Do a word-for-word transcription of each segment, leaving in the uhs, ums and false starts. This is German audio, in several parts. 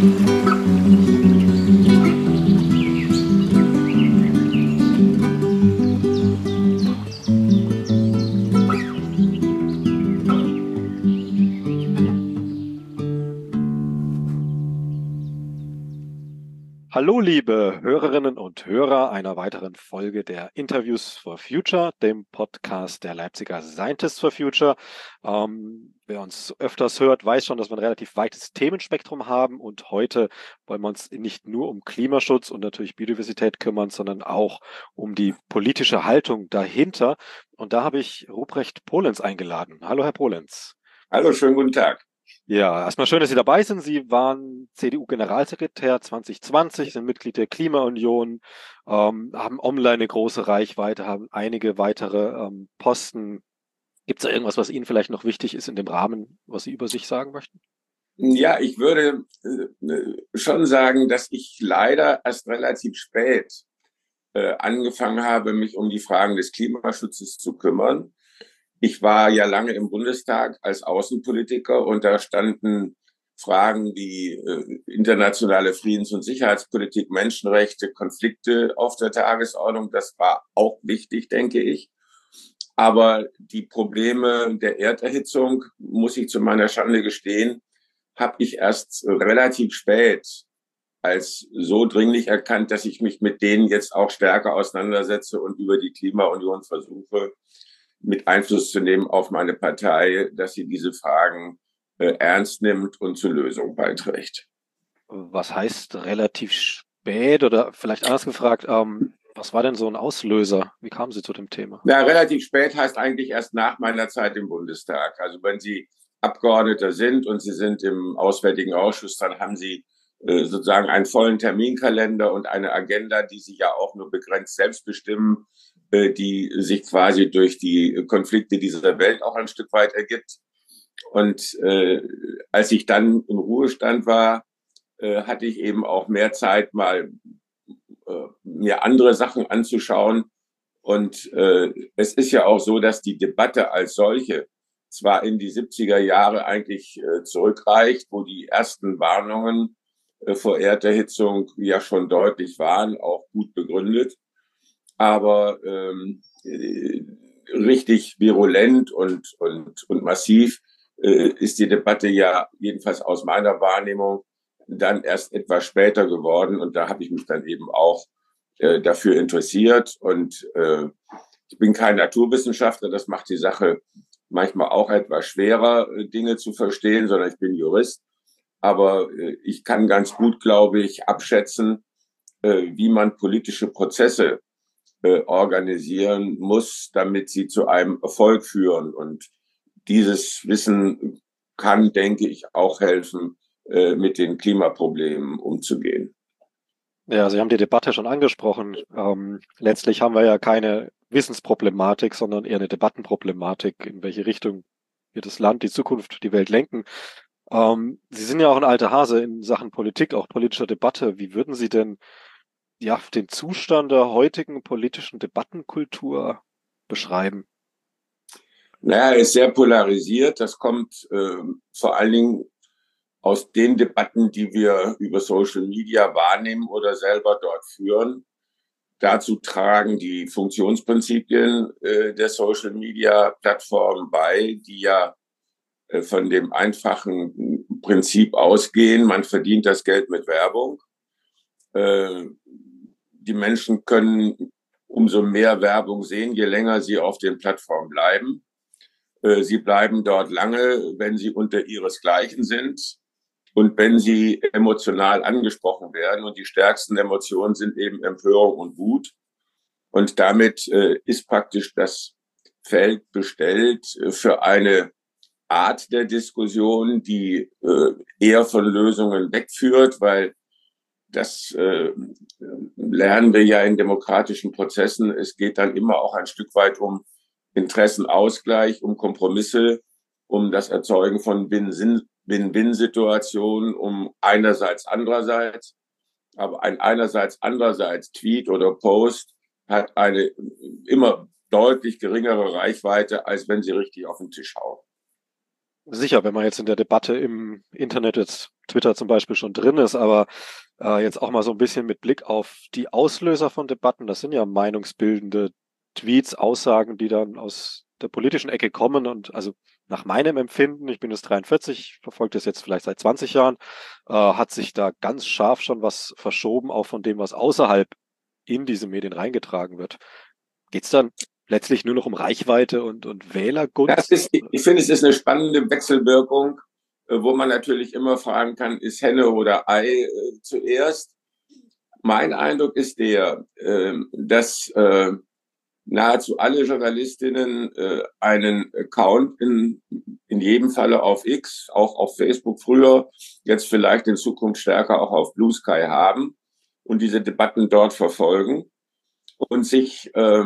Hallo, liebe Hörerinnen und Hörer einer weiteren Folge der Interviews for Future, dem Podcast der Leipziger Scientists for Future. Ähm, wer uns öfters hört, weiß schon, dass wir ein relativ weites Themenspektrum haben, und heute wollen wir uns nicht nur um Klimaschutz und natürlich Biodiversität kümmern, sondern auch um die politische Haltung dahinter. Und da habe ich Ruprecht Polenz eingeladen. Hallo, Herr Polenz. Hallo, schönen guten Tag. Ja, erstmal schön, dass Sie dabei sind. Sie waren C D U-Generalsekretär zwanzig zwanzig, sind Mitglied der Klimaunion, ähm, haben online eine große Reichweite, haben einige weitere ähm, Posten. Gibt es da irgendwas, was Ihnen vielleicht noch wichtig ist in dem Rahmen, was Sie über sich sagen möchten? Ja, ich würde äh, schon sagen, dass ich leider erst relativ spät äh, angefangen habe, mich um die Fragen des Klimaschutzes zu kümmern. Ich war ja lange im Bundestag als Außenpolitiker, und da standen Fragen wie äh, internationale Friedens- und Sicherheitspolitik, Menschenrechte, Konflikte auf der Tagesordnung. Das war auch wichtig, denke ich. Aber die Probleme der Erderhitzung, muss ich zu meiner Schande gestehen, habe ich erst relativ spät als so dringlich erkannt, dass ich mich mit denen jetzt auch stärker auseinandersetze und über die Klimaunion versuche, mit Einfluss zu nehmen auf meine Partei, dass sie diese Fragen äh, ernst nimmt und zur Lösung beiträgt. Was heißt relativ spät, oder vielleicht anders gefragt, ähm, was war denn so ein Auslöser? Wie kamen Sie zu dem Thema? Na, relativ spät heißt eigentlich erst nach meiner Zeit im Bundestag. Also wenn Sie Abgeordneter sind und Sie sind im Auswärtigen Ausschuss, dann haben Sie äh, sozusagen einen vollen Terminkalender und eine Agenda, die Sie ja auch nur begrenzt selbst bestimmen, äh, die sich quasi durch die Konflikte dieser Welt auch ein Stück weit ergibt. Und äh, als ich dann im Ruhestand war, äh, hatte ich eben auch mehr Zeit, mal äh, mir andere Sachen anzuschauen. Und äh, es ist ja auch so, dass die Debatte als solche zwar in die siebziger Jahre eigentlich äh, zurückreicht, wo die ersten Warnungen äh, vor Erderhitzung ja schon deutlich waren, auch gut begründet, aber ähm, äh, richtig virulent und, und, und massiv äh, ist die Debatte ja jedenfalls aus meiner Wahrnehmung dann erst etwas später geworden. Und da habe ich mich dann eben auch äh, dafür interessiert. Und äh, ich bin kein Naturwissenschaftler, das macht die Sache manchmal auch etwas schwerer, Dinge zu verstehen, sondern ich bin Jurist. Aber äh, ich kann ganz gut, glaube ich, abschätzen, äh, wie man politische Prozesse äh, organisieren muss, damit sie zu einem Erfolg führen. Und dieses Wissen kann, denke ich, auch helfen, äh, mit den Klimaproblemen umzugehen. Ja, Sie haben die Debatte schon angesprochen. Ähm, letztlich haben wir ja keine Wissensproblematik, sondern eher eine Debattenproblematik, in welche Richtung wir das Land, die Zukunft, die Welt lenken. Ähm, Sie sind ja auch ein alter Hase in Sachen Politik, auch politischer Debatte. Wie würden Sie denn ja den Zustand der heutigen politischen Debattenkultur beschreiben? Naja, er ist sehr polarisiert. Das kommt äh, vor allen Dingen aus den Debatten, die wir über Social Media wahrnehmen oder selber dort führen. Dazu tragen die Funktionsprinzipien äh, der Social Media Plattformen bei, die ja äh, von dem einfachen Prinzip ausgehen, man verdient das Geld mit Werbung. Äh, die Menschen können umso mehr Werbung sehen, je länger sie auf den Plattformen bleiben. Äh, sie bleiben dort lange, wenn sie unter ihresgleichen sind und wenn sie emotional angesprochen werden. Und die stärksten Emotionen sind eben Empörung und Wut. Und damit äh, ist praktisch das Feld bestellt für eine Art der Diskussion, die äh, eher von Lösungen wegführt, weil das äh, lernen wir ja in demokratischen Prozessen. Es geht dann immer auch ein Stück weit um Interessenausgleich, um Kompromisse, um das Erzeugen von Win-Win-Situationen, um einerseits, andererseits. Aber ein einerseits, andererseits Tweet oder Post hat eine immer deutlich geringere Reichweite, als wenn sie richtig auf den Tisch hauen. Sicher, wenn man jetzt in der Debatte im Internet, jetzt Twitter zum Beispiel, schon drin ist, aber äh, jetzt auch mal so ein bisschen mit Blick auf die Auslöser von Debatten, das sind ja meinungsbildende Tweets, Aussagen, die dann aus der politischen Ecke kommen und also nach meinem Empfinden, ich bin jetzt dreiundvierzig, verfolge das jetzt vielleicht seit zwanzig Jahren, äh, hat sich da ganz scharf schon was verschoben, auch von dem, was außerhalb in diese Medien reingetragen wird. Geht es dann letztlich nur noch um Reichweite und, und Das Wählergunst? ist, ich finde, es ist eine spannende Wechselwirkung, äh, wo man natürlich immer fragen kann, ist Henne oder Ei äh, zuerst? Mein Eindruck ist der, äh, dass äh, nahezu alle Journalistinnen äh, einen Account in, in jedem Falle auf X, auch auf Facebook früher, jetzt vielleicht in Zukunft stärker auch auf Blue Sky haben und diese Debatten dort verfolgen und sich äh,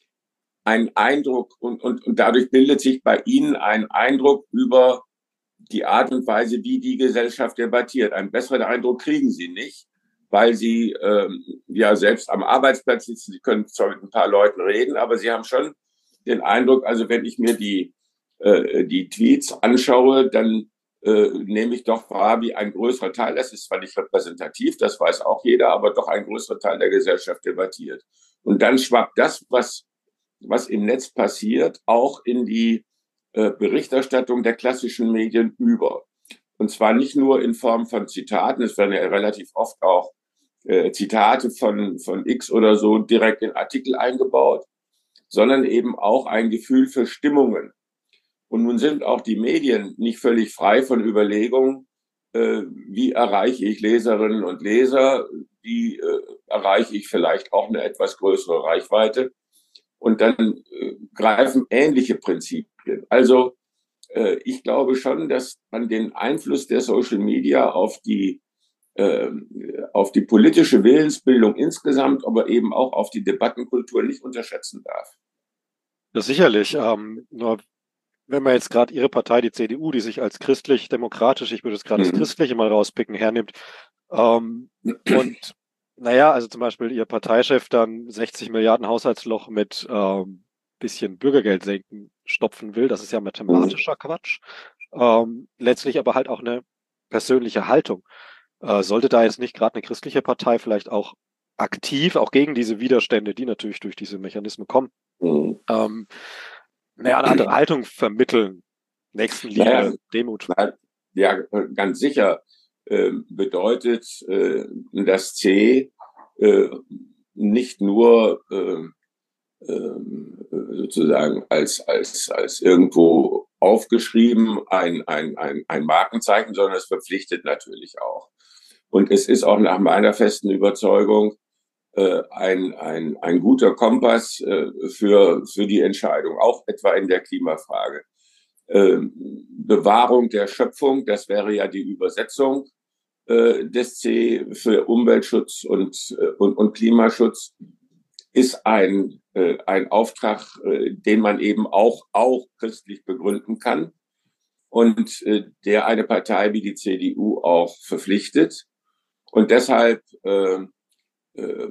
einen Eindruck und, und, und dadurch bildet sich bei Ihnen ein Eindruck über die Art und Weise, wie die Gesellschaft debattiert. Einen besseren Eindruck kriegen Sie nicht, weil Sie ähm, ja selbst am Arbeitsplatz sitzen. Sie können zwar mit ein paar Leuten reden, aber Sie haben schon den Eindruck, also wenn ich mir die, äh, die Tweets anschaue, dann äh, nehme ich doch wahr, wie ein größerer Teil, das ist zwar nicht repräsentativ, das weiß auch jeder, aber doch ein größerer Teil der Gesellschaft debattiert. Und dann schwappt das, was was im Netz passiert, auch in die äh, Berichterstattung der klassischen Medien über. Und zwar nicht nur in Form von Zitaten, es werden ja relativ oft auch äh, Zitate von, von X oder so direkt in Artikel eingebaut, sondern eben auch ein Gefühl für Stimmungen. Und nun sind auch die Medien nicht völlig frei von Überlegungen, äh, wie erreiche ich Leserinnen und Leser, wie äh, erreiche ich vielleicht auch eine etwas größere Reichweite. Und dann äh, greifen ähnliche Prinzipien. Also äh, ich glaube schon, dass man den Einfluss der Social Media auf die, äh, auf die politische Willensbildung insgesamt, aber eben auch auf die Debattenkultur nicht unterschätzen darf. Das sicherlich. Ähm, nur wenn man jetzt gerade Ihre Partei, die C D U, die sich als christlich-demokratisch, ich würde es gerade das Mhm. Christliche mal rauspicken, hernimmt, ähm, und naja, also zum Beispiel Ihr Parteichef dann sechzig Milliarden Haushaltsloch mit ähm, bisschen Bürgergeld senken stopfen will, das ist ja mathematischer Quatsch. Ähm, letztlich aber halt auch eine persönliche Haltung. Äh, sollte da jetzt nicht gerade eine christliche Partei vielleicht auch aktiv, auch gegen diese Widerstände, die natürlich durch diese Mechanismen kommen, Mhm. ähm, naja, eine andere Haltung vermitteln. Naja, Nächstenliebe, Demut. ja, ganz sicher äh, bedeutet äh, das C äh, nicht nur äh, sozusagen als, als, als irgendwo aufgeschrieben ein, ein, ein, ein Markenzeichen, sondern es verpflichtet natürlich auch. Und es ist auch nach meiner festen Überzeugung äh, ein, ein, ein guter Kompass äh, für, für die Entscheidung, auch etwa in der Klimafrage. Äh, Bewahrung der Schöpfung, das wäre ja die Übersetzung äh, des C für Umweltschutz und, äh, und, und Klimaschutz, ist ein, äh, ein Auftrag, äh, den man eben auch, auch christlich begründen kann und äh, der eine Partei wie die C D U auch verpflichtet. Und deshalb äh, äh,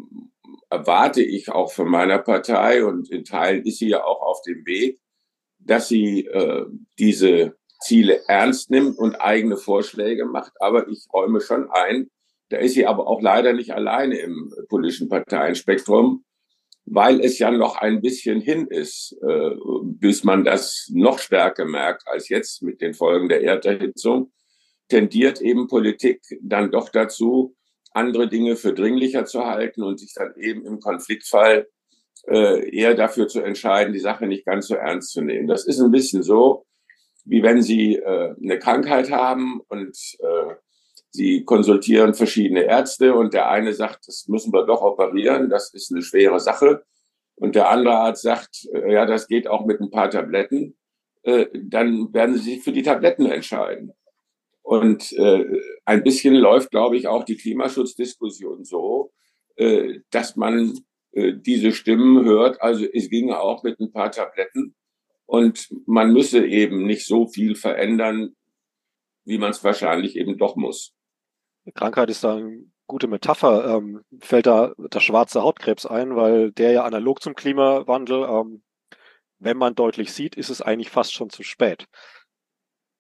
erwarte ich auch von meiner Partei, und in Teilen ist sie ja auch auf dem Weg, dass sie äh, diese Ziele ernst nimmt und eigene Vorschläge macht. Aber ich räume schon ein, da ist sie aber auch leider nicht alleine im politischen Parteienspektrum, weil es ja noch ein bisschen hin ist, äh, bis man das noch stärker merkt als jetzt mit den Folgen der Erderhitzung, tendiert eben Politik dann doch dazu, andere Dinge für dringlicher zu halten und sich dann eben im Konfliktfall äh, eher dafür zu entscheiden, die Sache nicht ganz so ernst zu nehmen. Das ist ein bisschen so, wie wenn Sie äh, eine Krankheit haben und äh, Sie konsultieren verschiedene Ärzte und der eine sagt, das müssen wir doch operieren, das ist eine schwere Sache. Und der andere Arzt sagt, äh, ja, das geht auch mit ein paar Tabletten. Äh, dann werden Sie sich für die Tabletten entscheiden. Und äh, ein bisschen läuft, glaube ich, auch die Klimaschutzdiskussion so, äh, dass man äh, diese Stimmen hört. Also es ginge auch mit ein paar Tabletten. Und man müsse eben nicht so viel verändern, wie man es wahrscheinlich eben doch muss. Krankheit ist da eine gute Metapher. Ähm, fällt da der schwarze Hautkrebs ein, weil der ja analog zum Klimawandel, ähm, wenn man deutlich sieht, ist es eigentlich fast schon zu spät.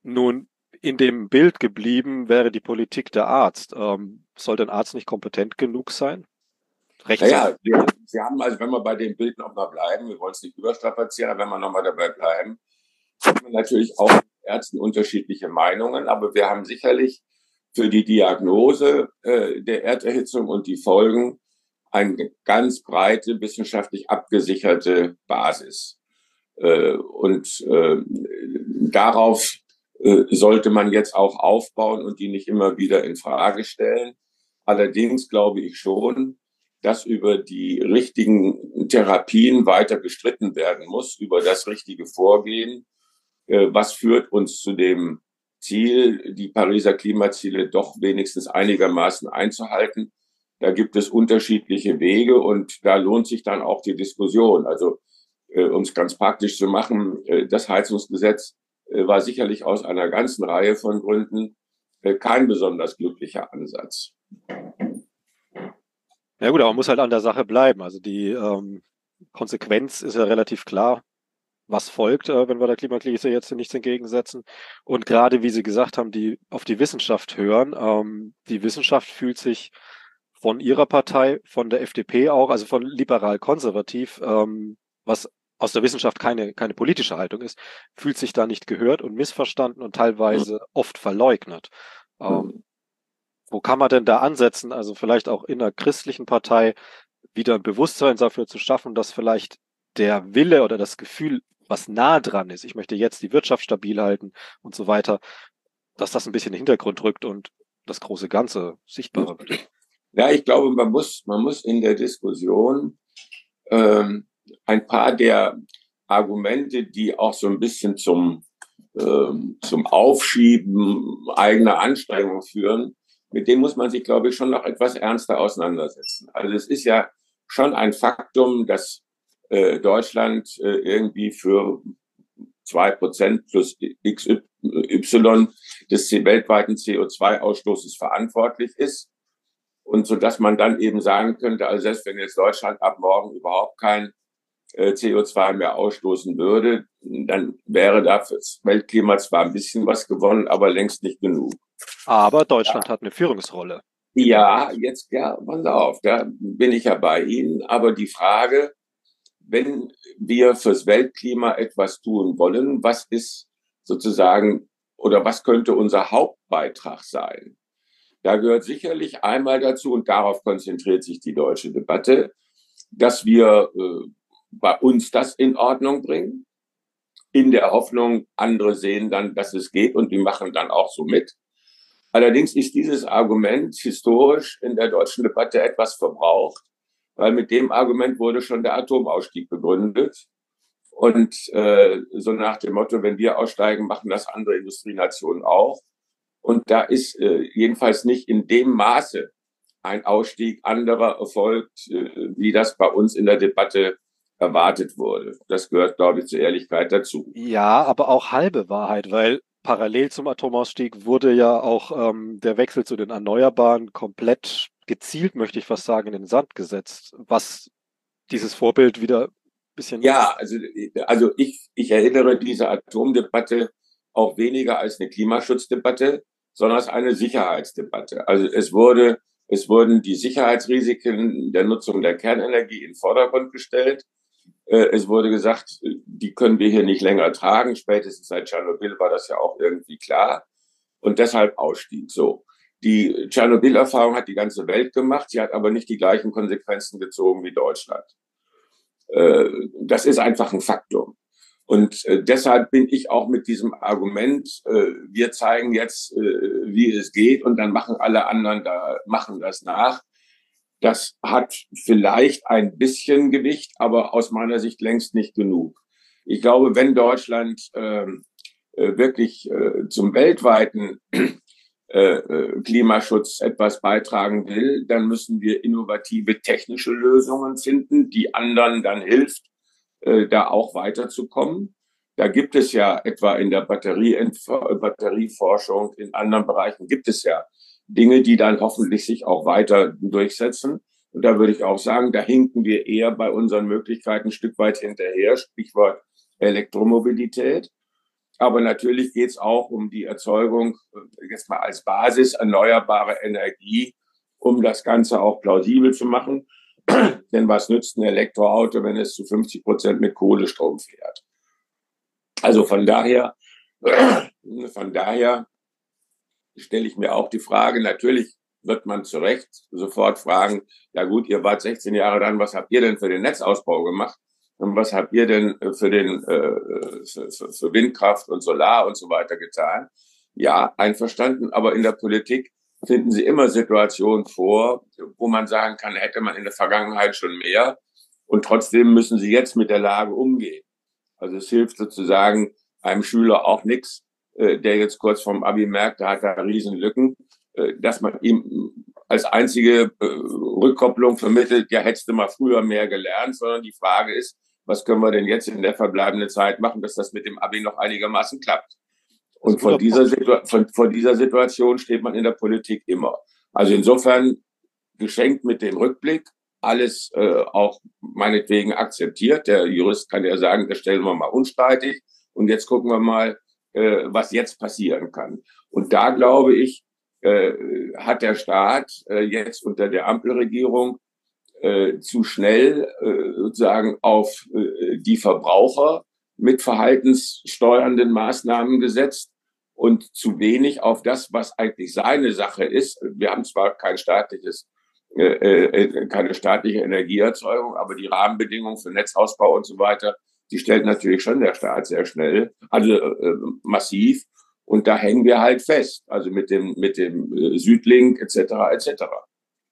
Nun, in dem Bild geblieben wäre die Politik der Arzt. Ähm, sollte ein Arzt nicht kompetent genug sein? Naja, Rechtzeitig. wir, Sie haben also, wenn wir bei dem Bild nochmal bleiben, wir wollen es nicht überstrapazieren, aber wenn wir nochmal dabei bleiben, haben wir natürlich auch mit Ärzten unterschiedliche Meinungen, aber wir haben sicherlich für die Diagnose äh, der Erderhitzung und die Folgen eine ganz breite, wissenschaftlich abgesicherte Basis. Äh, und äh, darauf äh, sollte man jetzt auch aufbauen und die nicht immer wieder in Frage stellen. Allerdings glaube ich schon, dass über die richtigen Therapien weiter gestritten werden muss, über das richtige Vorgehen. Äh, was führt uns zu dem Ziel, die Pariser Klimaziele doch wenigstens einigermaßen einzuhalten? Da gibt es unterschiedliche Wege und da lohnt sich dann auch die Diskussion. Also äh, um es ganz praktisch zu machen, äh, das Heizungsgesetz äh, war sicherlich aus einer ganzen Reihe von Gründen äh, kein besonders glücklicher Ansatz. Ja gut, aber man muss halt an der Sache bleiben. Also die ähm, Konsequenz ist ja relativ klar, was folgt, äh, wenn wir der Klimakrise jetzt nichts entgegensetzen. Und gerade wie Sie gesagt haben, die auf die Wissenschaft hören. Ähm, die Wissenschaft fühlt sich von Ihrer Partei, von der F D P auch, also von liberal-konservativ, ähm, was aus der Wissenschaft keine, keine politische Haltung ist, fühlt sich da nicht gehört und missverstanden und teilweise oft verleugnet. Ähm, wo kann man denn da ansetzen? Also vielleicht auch in einer christlichen Partei wieder ein Bewusstsein dafür zu schaffen, dass vielleicht der Wille oder das Gefühl, was nah dran ist, ich möchte jetzt die Wirtschaft stabil halten und so weiter, dass das ein bisschen in den Hintergrund rückt und das große Ganze sichtbarer wird. Ja, ich glaube, man muss, man muss in der Diskussion ähm, ein paar der Argumente, die auch so ein bisschen zum, ähm, zum Aufschieben eigener Anstrengungen führen, mit denen muss man sich, glaube ich, schon noch etwas ernster auseinandersetzen. Also es ist ja schon ein Faktum, dass äh, Deutschland äh, irgendwie für zwei Prozent plus X Y des weltweiten C O zwei Ausstoßes verantwortlich ist. Und so dass man dann eben sagen könnte, also selbst wenn jetzt Deutschland ab morgen überhaupt kein äh, C O zwei mehr ausstoßen würde, dann wäre da fürs Weltklima zwar ein bisschen was gewonnen, aber längst nicht genug. Aber Deutschland hat eine Führungsrolle in dem Ja, Bereich. jetzt, ja, pass auf, da bin ich ja bei Ihnen. Aber die Frage, wenn wir fürs Weltklima etwas tun wollen, was ist sozusagen oder was könnte unser Hauptbeitrag sein? Da gehört sicherlich einmal dazu, und darauf konzentriert sich die deutsche Debatte, dass wir äh, bei uns das in Ordnung bringen, in der Hoffnung, andere sehen dann, dass es geht und die machen dann auch so mit. Allerdings ist dieses Argument historisch in der deutschen Debatte etwas verbraucht, weil mit dem Argument wurde schon der Atomausstieg begründet. Und äh, so nach dem Motto, wenn wir aussteigen, machen das andere Industrienationen auch. Und da ist äh, jedenfalls nicht in dem Maße ein Ausstieg anderer erfolgt, äh, wie das bei uns in der Debatte erwartet wurde. Das gehört, glaube ich, zur Ehrlichkeit dazu. Ja, aber auch halbe Wahrheit, weil parallel zum Atomausstieg wurde ja auch ähm, der Wechsel zu den Erneuerbaren komplett gezielt, möchte ich fast sagen, in den Sand gesetzt, was dieses Vorbild wieder ein bisschen. Ja, also, also ich, ich erinnere diese Atomdebatte auch weniger als eine Klimaschutzdebatte, sondern als eine Sicherheitsdebatte. Also es wurde, es wurden die Sicherheitsrisiken der Nutzung der Kernenergie in den Vordergrund gestellt. Es wurde gesagt, die können wir hier nicht länger tragen. Spätestens seit Tschernobyl war das ja auch irgendwie klar. Und deshalb Ausstieg. So. Die Tschernobyl-Erfahrung hat die ganze Welt gemacht. Sie hat aber nicht die gleichen Konsequenzen gezogen wie Deutschland. Das ist einfach ein Faktum. Und äh, deshalb bin ich auch mit diesem Argument, äh, wir zeigen jetzt, äh, wie es geht und dann machen alle anderen da, machen das nach. Das hat vielleicht ein bisschen Gewicht, aber aus meiner Sicht längst nicht genug. Ich glaube, wenn Deutschland äh, wirklich äh, zum weltweiten äh, Klimaschutz etwas beitragen will, dann müssen wir innovative technische Lösungen finden, die anderen dann hilft, äh, da auch weiterzukommen. Da gibt es ja etwa in der Batterie Batterieforschung, in anderen Bereichen gibt es ja Dinge, die dann hoffentlich sich auch weiter durchsetzen. Und da würde ich auch sagen, da hinken wir eher bei unseren Möglichkeiten ein Stück weit hinterher, Stichwort Elektromobilität. Aber natürlich geht es auch um die Erzeugung, jetzt mal als Basis, erneuerbare Energie, um das Ganze auch plausibel zu machen. Denn was nützt ein Elektroauto, wenn es zu fünfzig Prozent mit Kohlestrom fährt? Also von daher, von daher stelle ich mir auch die Frage, natürlich wird man zu Recht sofort fragen, ja gut, ihr wart sechzehn Jahre dran, was habt ihr denn für den Netzausbau gemacht? Und was habt ihr denn für den äh, für, für Windkraft und Solar und so weiter getan? Ja, einverstanden, aber in der Politik finden Sie immer Situationen vor, wo man sagen kann, hätte man in der Vergangenheit schon mehr und trotzdem müssen Sie jetzt mit der Lage umgehen. Also es hilft sozusagen einem Schüler auch nichts, äh, der jetzt kurz vorm Abi merkt, da hat er Riesenlücken, äh, dass man ihm als einzige äh, Rückkopplung vermittelt, ja, hättest du mal früher mehr gelernt, sondern die Frage ist, was können wir denn jetzt in der verbleibenden Zeit machen, dass das mit dem Abi noch einigermaßen klappt. Und vor dieser, von, vor dieser Situation steht man in der Politik immer. Also insofern geschenkt mit dem Rückblick, alles äh, auch meinetwegen akzeptiert. Der Jurist kann ja sagen, das stellen wir mal unstreitig. Und jetzt gucken wir mal, äh, was jetzt passieren kann. Und da glaube ich, äh, hat der Staat äh, jetzt unter der Ampelregierung äh, zu schnell äh, sozusagen auf äh, die Verbraucher mit verhaltenssteuernden Maßnahmen gesetzt und zu wenig auf das, was eigentlich seine Sache ist. Wir haben zwar kein staatliches, äh, äh, keine staatliche Energieerzeugung, aber die Rahmenbedingungen für Netzausbau und so weiter, die stellt natürlich schon der Staat sehr schnell, also äh, massiv. Und da hängen wir halt fest, also mit dem mit dem äh, Südlink et cetera et cetera.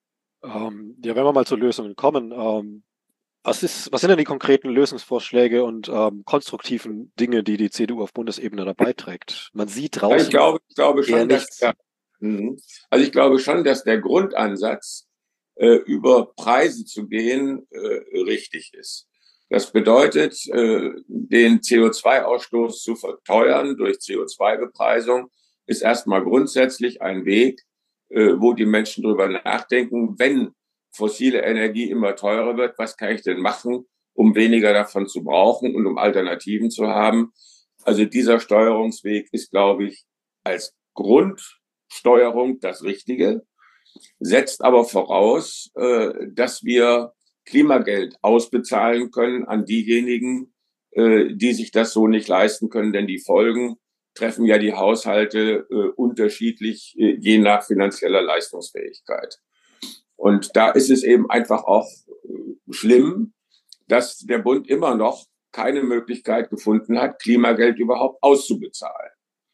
Ähm, ja, wenn wir mal zu Lösungen kommen, ähm, was ist, was sind denn die konkreten Lösungsvorschläge und ähm, konstruktiven Dinge, die die C D U auf Bundesebene da beiträgt? Man sieht draußen ja, ich glaube, ich glaube schon, dass nichts. der, also ich glaube schon, dass der Grundansatz, äh, über Preise zu gehen, äh, richtig ist. Das bedeutet, äh, den C O zwei Ausstoß zu verteuern durch C O zwei Bepreisung, ist erstmal grundsätzlich ein Weg, äh, wo die Menschen drüber nachdenken, wenn fossile Energie immer teurer wird, was kann ich denn machen, um weniger davon zu brauchen und um Alternativen zu haben. Also dieser Steuerungsweg ist, glaube ich, als Grundsteuerung das Richtige, setzt aber voraus, äh, dass wir Klimageld ausbezahlen können an diejenigen, äh, die sich das so nicht leisten können, denn die Folgen treffen ja die Haushalte äh, unterschiedlich, äh, je nach finanzieller Leistungsfähigkeit. Und da ist es eben einfach auch äh, schlimm, dass der Bund immer noch keine Möglichkeit gefunden hat, Klimageld überhaupt auszubezahlen.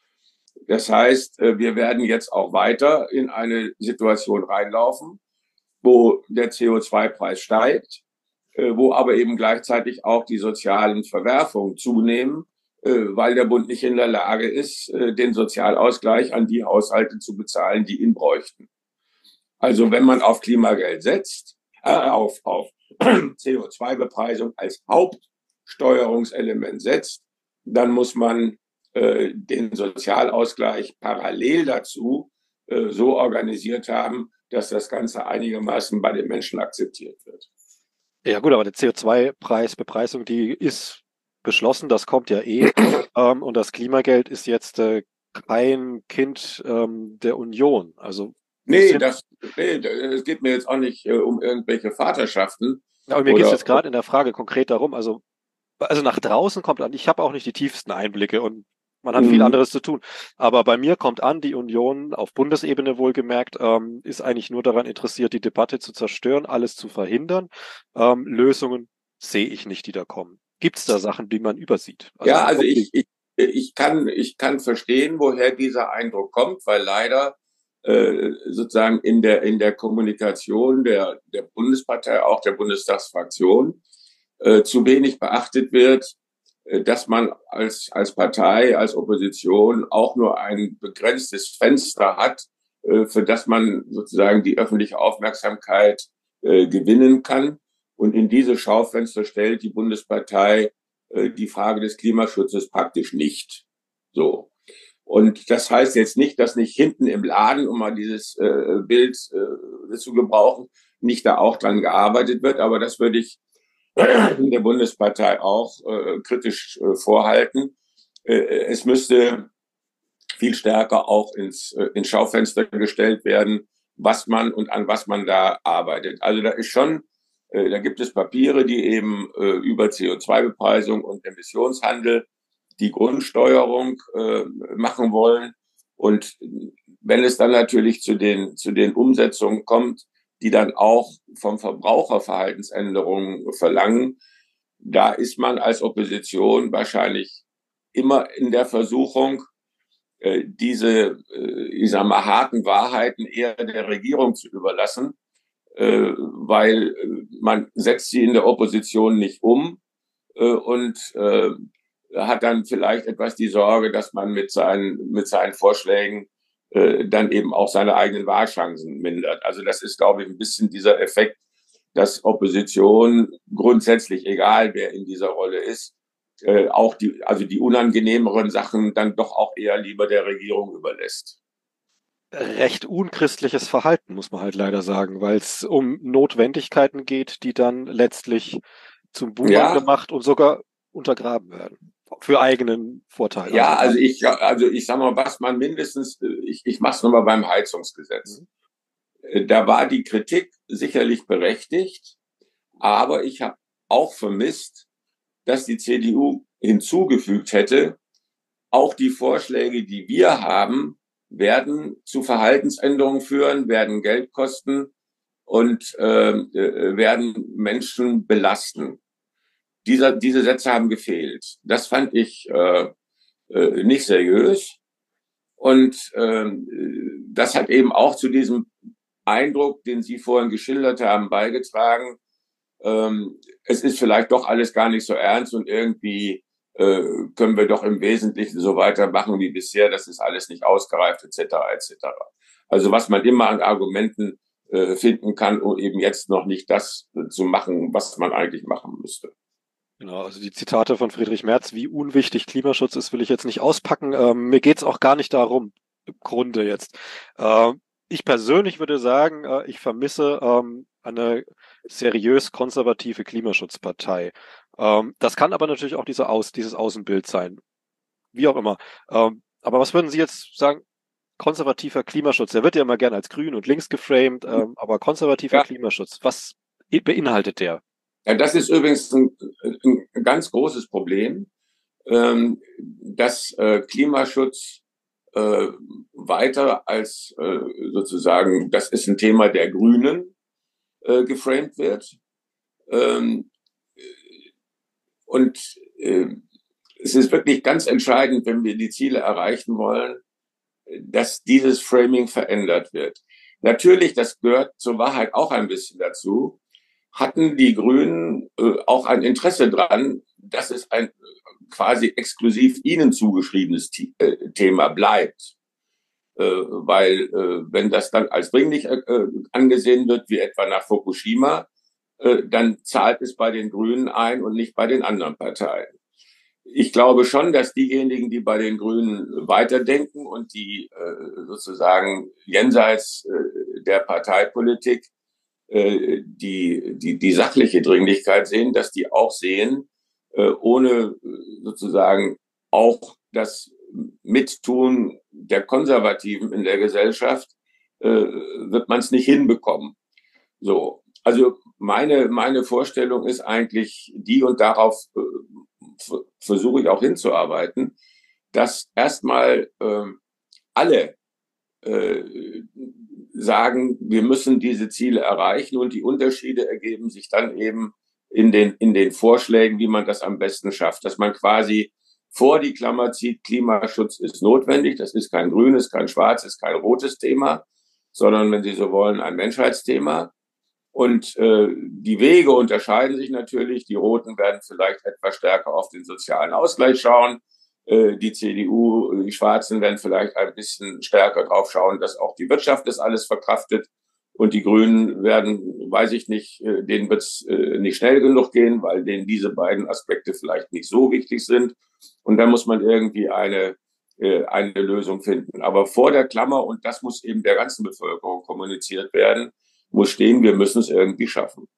Das heißt, äh, wir werden jetzt auch weiter in eine Situation reinlaufen, wo der C O zwei Preis steigt, äh, wo aber eben gleichzeitig auch die sozialen Verwerfungen zunehmen, äh, weil der Bund nicht in der Lage ist, äh, den Sozialausgleich an die Haushalte zu bezahlen, die ihn bräuchten. Also wenn man auf Klimageld setzt, äh, auf, auf C O zwei Bepreisung als Hauptsteuerungselement setzt, dann muss man äh, den Sozialausgleich parallel dazu äh, so organisiert haben, dass das Ganze einigermaßen bei den Menschen akzeptiert wird. Ja gut, aber die C O zwei Preis, Bepreisung, die ist beschlossen, das kommt ja eh. ähm, und das Klimageld ist jetzt äh, kein Kind ähm, der Union. Also Nee, das, nee, es geht mir jetzt auch nicht äh, um irgendwelche Vaterschaften. Aber mir geht es jetzt gerade in der Frage konkret darum, also, also nach draußen kommt an, ich habe auch nicht die tiefsten Einblicke und man hat mhm. viel anderes zu tun. Aber bei mir kommt an, die Union auf Bundesebene wohlgemerkt, ähm, ist eigentlich nur daran interessiert, die Debatte zu zerstören, alles zu verhindern. Ähm, Lösungen sehe ich nicht, die da kommen. Gibt es da Sachen, die man übersieht? Also ja, also ich, ich, ich, kann, ich kann verstehen, woher dieser Eindruck kommt, weil leider äh, sozusagen in der, in der Kommunikation der, der Bundespartei, auch der Bundestagsfraktion, äh, zu wenig beachtet wird, äh, dass man als, als Partei, als Opposition auch nur ein begrenztes Fenster hat, äh, für das man sozusagen die öffentliche Aufmerksamkeit äh, gewinnen kann. Und in diese Schaufenster stellt die Bundespartei äh, die Frage des Klimaschutzes praktisch nicht. So. Und das heißt jetzt nicht, dass nicht hinten im Laden, um mal dieses äh, Bild äh, zu gebrauchen, nicht da auch dran gearbeitet wird. Aber das würde ich der Bundespartei auch äh, kritisch äh, vorhalten. Es müsste viel stärker auch ins, ins Schaufenster gestellt werden, was man und an was man da arbeitet. Also da ist schon, da gibt es Papiere, die eben über C O zwei Bepreisung und Emissionshandel die Grundsteuerung machen wollen. Und wenn es dann natürlich zu den, zu den Umsetzungen kommt, die dann auch vom Verbraucher Verhaltensänderungen verlangen, da ist man als Opposition wahrscheinlich immer in der Versuchung, diese, ich sag mal, harten Wahrheiten eher der Regierung zu überlassen, weil man setzt sie in der Opposition nicht um und hat dann vielleicht etwas die Sorge, dass man mit seinen, mit seinen Vorschlägen dann eben auch seine eigenen Wahlchancen mindert. Also das ist, glaube ich, ein bisschen dieser Effekt, dass Opposition grundsätzlich, egal wer in dieser Rolle ist, äh, auch die, also die unangenehmeren Sachen dann doch auch eher lieber der Regierung überlässt. Recht unchristliches Verhalten, muss man halt leider sagen, weil es um Notwendigkeiten geht, die dann letztlich zum Bumerang ja. gemacht und sogar untergraben werden. Für eigenen Vorteil. Ja, also, also ich, also ich sag mal, was man mindestens, ich, ich mach's nochmal beim Heizungsgesetz. Mhm. Da war die Kritik sicherlich berechtigt, aber ich habe auch vermisst, dass die C D U hinzugefügt hätte, auch die Vorschläge, die wir haben, werden zu Verhaltensänderungen führen, werden Geld kosten und äh, werden Menschen belasten. Diese, diese Sätze haben gefehlt. Das fand ich äh, äh, nicht seriös. Und äh, das hat eben auch zu diesem Eindruck, den Sie vorhin geschildert haben, beigetragen. Ähm, es ist vielleicht doch alles gar nicht so ernst und irgendwie äh, können wir doch im Wesentlichen so weitermachen wie bisher. Das ist alles nicht ausgereift, et cetera, et cetera. Also was man immer an Argumenten äh, finden kann, um eben jetzt noch nicht das äh, zu machen, was man eigentlich machen müsste. Genau, also die Zitate von Friedrich Merz, wie unwichtig Klimaschutz ist, will ich jetzt nicht auspacken. Ähm, mir geht's auch gar nicht darum, im Grunde jetzt. Ähm, ich persönlich würde sagen, äh, ich vermisse ähm, eine seriös konservative Klimaschutzpartei. Ähm, das kann aber natürlich auch diese Aus, dieses Außenbild sein. Wie auch immer. Ähm, aber was würden Sie jetzt sagen? Konservativer Klimaschutz, der wird ja immer gerne als grün und links geframed, ähm, aber konservativer ja. Klimaschutz, was beinhaltet der? Ja, das ist übrigens ein, ein ganz großes Problem, ähm, dass äh, Klimaschutz äh, weiter als äh, sozusagen, das ist ein Thema der Grünen, äh, geframed wird. Ähm, und äh, es ist wirklich ganz entscheidend, wenn wir die Ziele erreichen wollen, dass dieses Framing verändert wird. Natürlich, das gehört zur Wahrheit auch ein bisschen dazu, hatten die Grünen äh, auch ein Interesse dran, dass es ein quasi exklusiv ihnen zugeschriebenes äh, Thema bleibt. Äh, weil äh, wenn das dann als dringlich äh, angesehen wird, wie etwa nach Fukushima, äh, dann zahlt es bei den Grünen ein und nicht bei den anderen Parteien. Ich glaube schon, dass diejenigen, die bei den Grünen weiterdenken und die äh, sozusagen jenseits äh, der Parteipolitik äh, die, die, die sachliche Dringlichkeit sehen, dass die auch sehen, äh, ohne sozusagen auch das Mittun der Konservativen in der Gesellschaft äh, wird man es nicht hinbekommen. So, also meine meine Vorstellung ist eigentlich die, und darauf äh, versuche ich auch hinzuarbeiten, dass erstmal äh, alle äh, sagen, wir müssen diese Ziele erreichen, und die Unterschiede ergeben sich dann eben in den, in den Vorschlägen, wie man das am besten schafft, dass man quasi vor die Klammer zieht, Klimaschutz ist notwendig, das ist kein grünes, kein schwarzes, kein rotes Thema, sondern, wenn Sie so wollen, ein Menschheitsthema. Und äh, die Wege unterscheiden sich natürlich. Die Roten werden vielleicht etwas stärker auf den sozialen Ausgleich schauen. Äh, die C D U, die Schwarzen werden vielleicht ein bisschen stärker drauf schauen, dass auch die Wirtschaft das alles verkraftet. Und die Grünen werden, weiß ich nicht, äh, denen wird es äh, nicht schnell genug gehen, weil denen diese beiden Aspekte vielleicht nicht so wichtig sind. Und dann muss man irgendwie eine, äh, eine Lösung finden. Aber vor der Klammer, und das muss eben der ganzen Bevölkerung kommuniziert werden, muss stehen, wir müssen es irgendwie schaffen.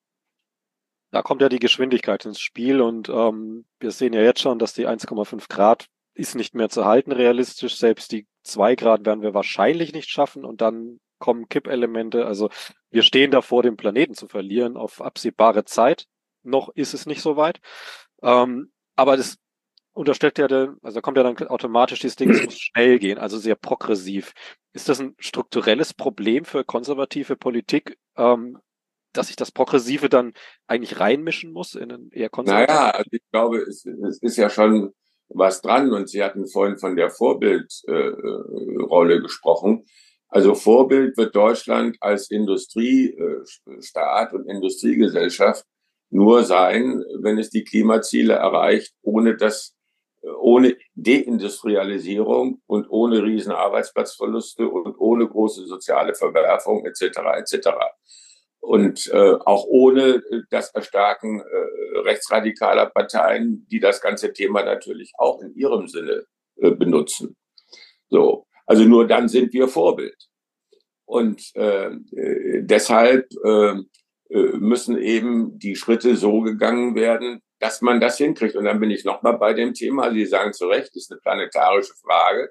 Da kommt ja die Geschwindigkeit ins Spiel, und ähm, wir sehen ja jetzt schon, dass die eins Komma fünf Grad ist nicht mehr zu halten realistisch. Selbst die zwei Grad werden wir wahrscheinlich nicht schaffen und dann kommen Kippelemente. Also wir stehen davor, den Planeten zu verlieren auf absehbare Zeit. Noch ist es nicht so weit. Ähm, aber das unterstellt ja, der, also da kommt ja dann automatisch dieses Ding, es muss schnell gehen, also sehr progressiv. Ist das ein strukturelles Problem für konservative Politik, ähm, dass sich das Progressive dann eigentlich reinmischen muss in einen eher konservativen? Naja, also ich glaube, es, es ist ja schon was dran und Sie hatten vorhin von der Vorbildrolle äh, gesprochen. Also Vorbild wird Deutschland als Industriestaat und Industriegesellschaft nur sein, wenn es die Klimaziele erreicht, ohne das, ohne Deindustrialisierung und ohne riesen Arbeitsplatzverluste und ohne große soziale Verwerfung et cetera et cetera. Und äh, auch ohne das Erstarken äh, rechtsradikaler Parteien, die das ganze Thema natürlich auch in ihrem Sinne äh, benutzen. So, also nur dann sind wir Vorbild. Und äh, deshalb äh, müssen eben die Schritte so gegangen werden, dass man das hinkriegt. Und dann bin ich nochmal bei dem Thema. Sie sagen zu Recht, das ist eine planetarische Frage.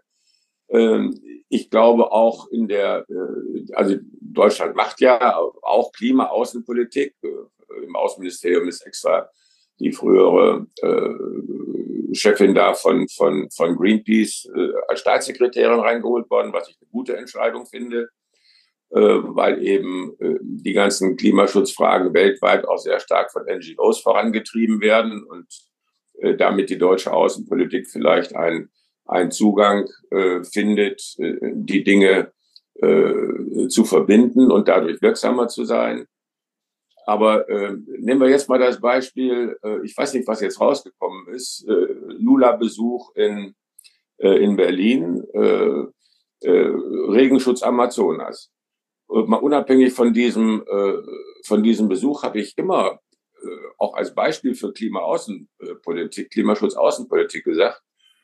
Ich glaube auch in der, also Deutschland macht ja auch Klima-Außenpolitik. Im Außenministerium ist extra die frühere äh, Chefin da von, von, von Greenpeace äh, als Staatssekretärin reingeholt worden, was ich eine gute Entscheidung finde, äh, weil eben äh, die ganzen Klimaschutzfragen weltweit auch sehr stark von N G Os vorangetrieben werden und äh, damit die deutsche Außenpolitik vielleicht ein einen Zugang äh, findet, äh, die Dinge äh, zu verbinden und dadurch wirksamer zu sein. Aber äh, nehmen wir jetzt mal das Beispiel, äh, ich weiß nicht, was jetzt rausgekommen ist, äh, Lula-Besuch in, äh, in Berlin, äh, äh, Regenschutz Amazonas. Und mal unabhängig von diesem, äh, von diesem Besuch habe ich immer äh, auch als Beispiel für Klimaaußenpolitik, Klimaschutzaußenpolitik gesagt,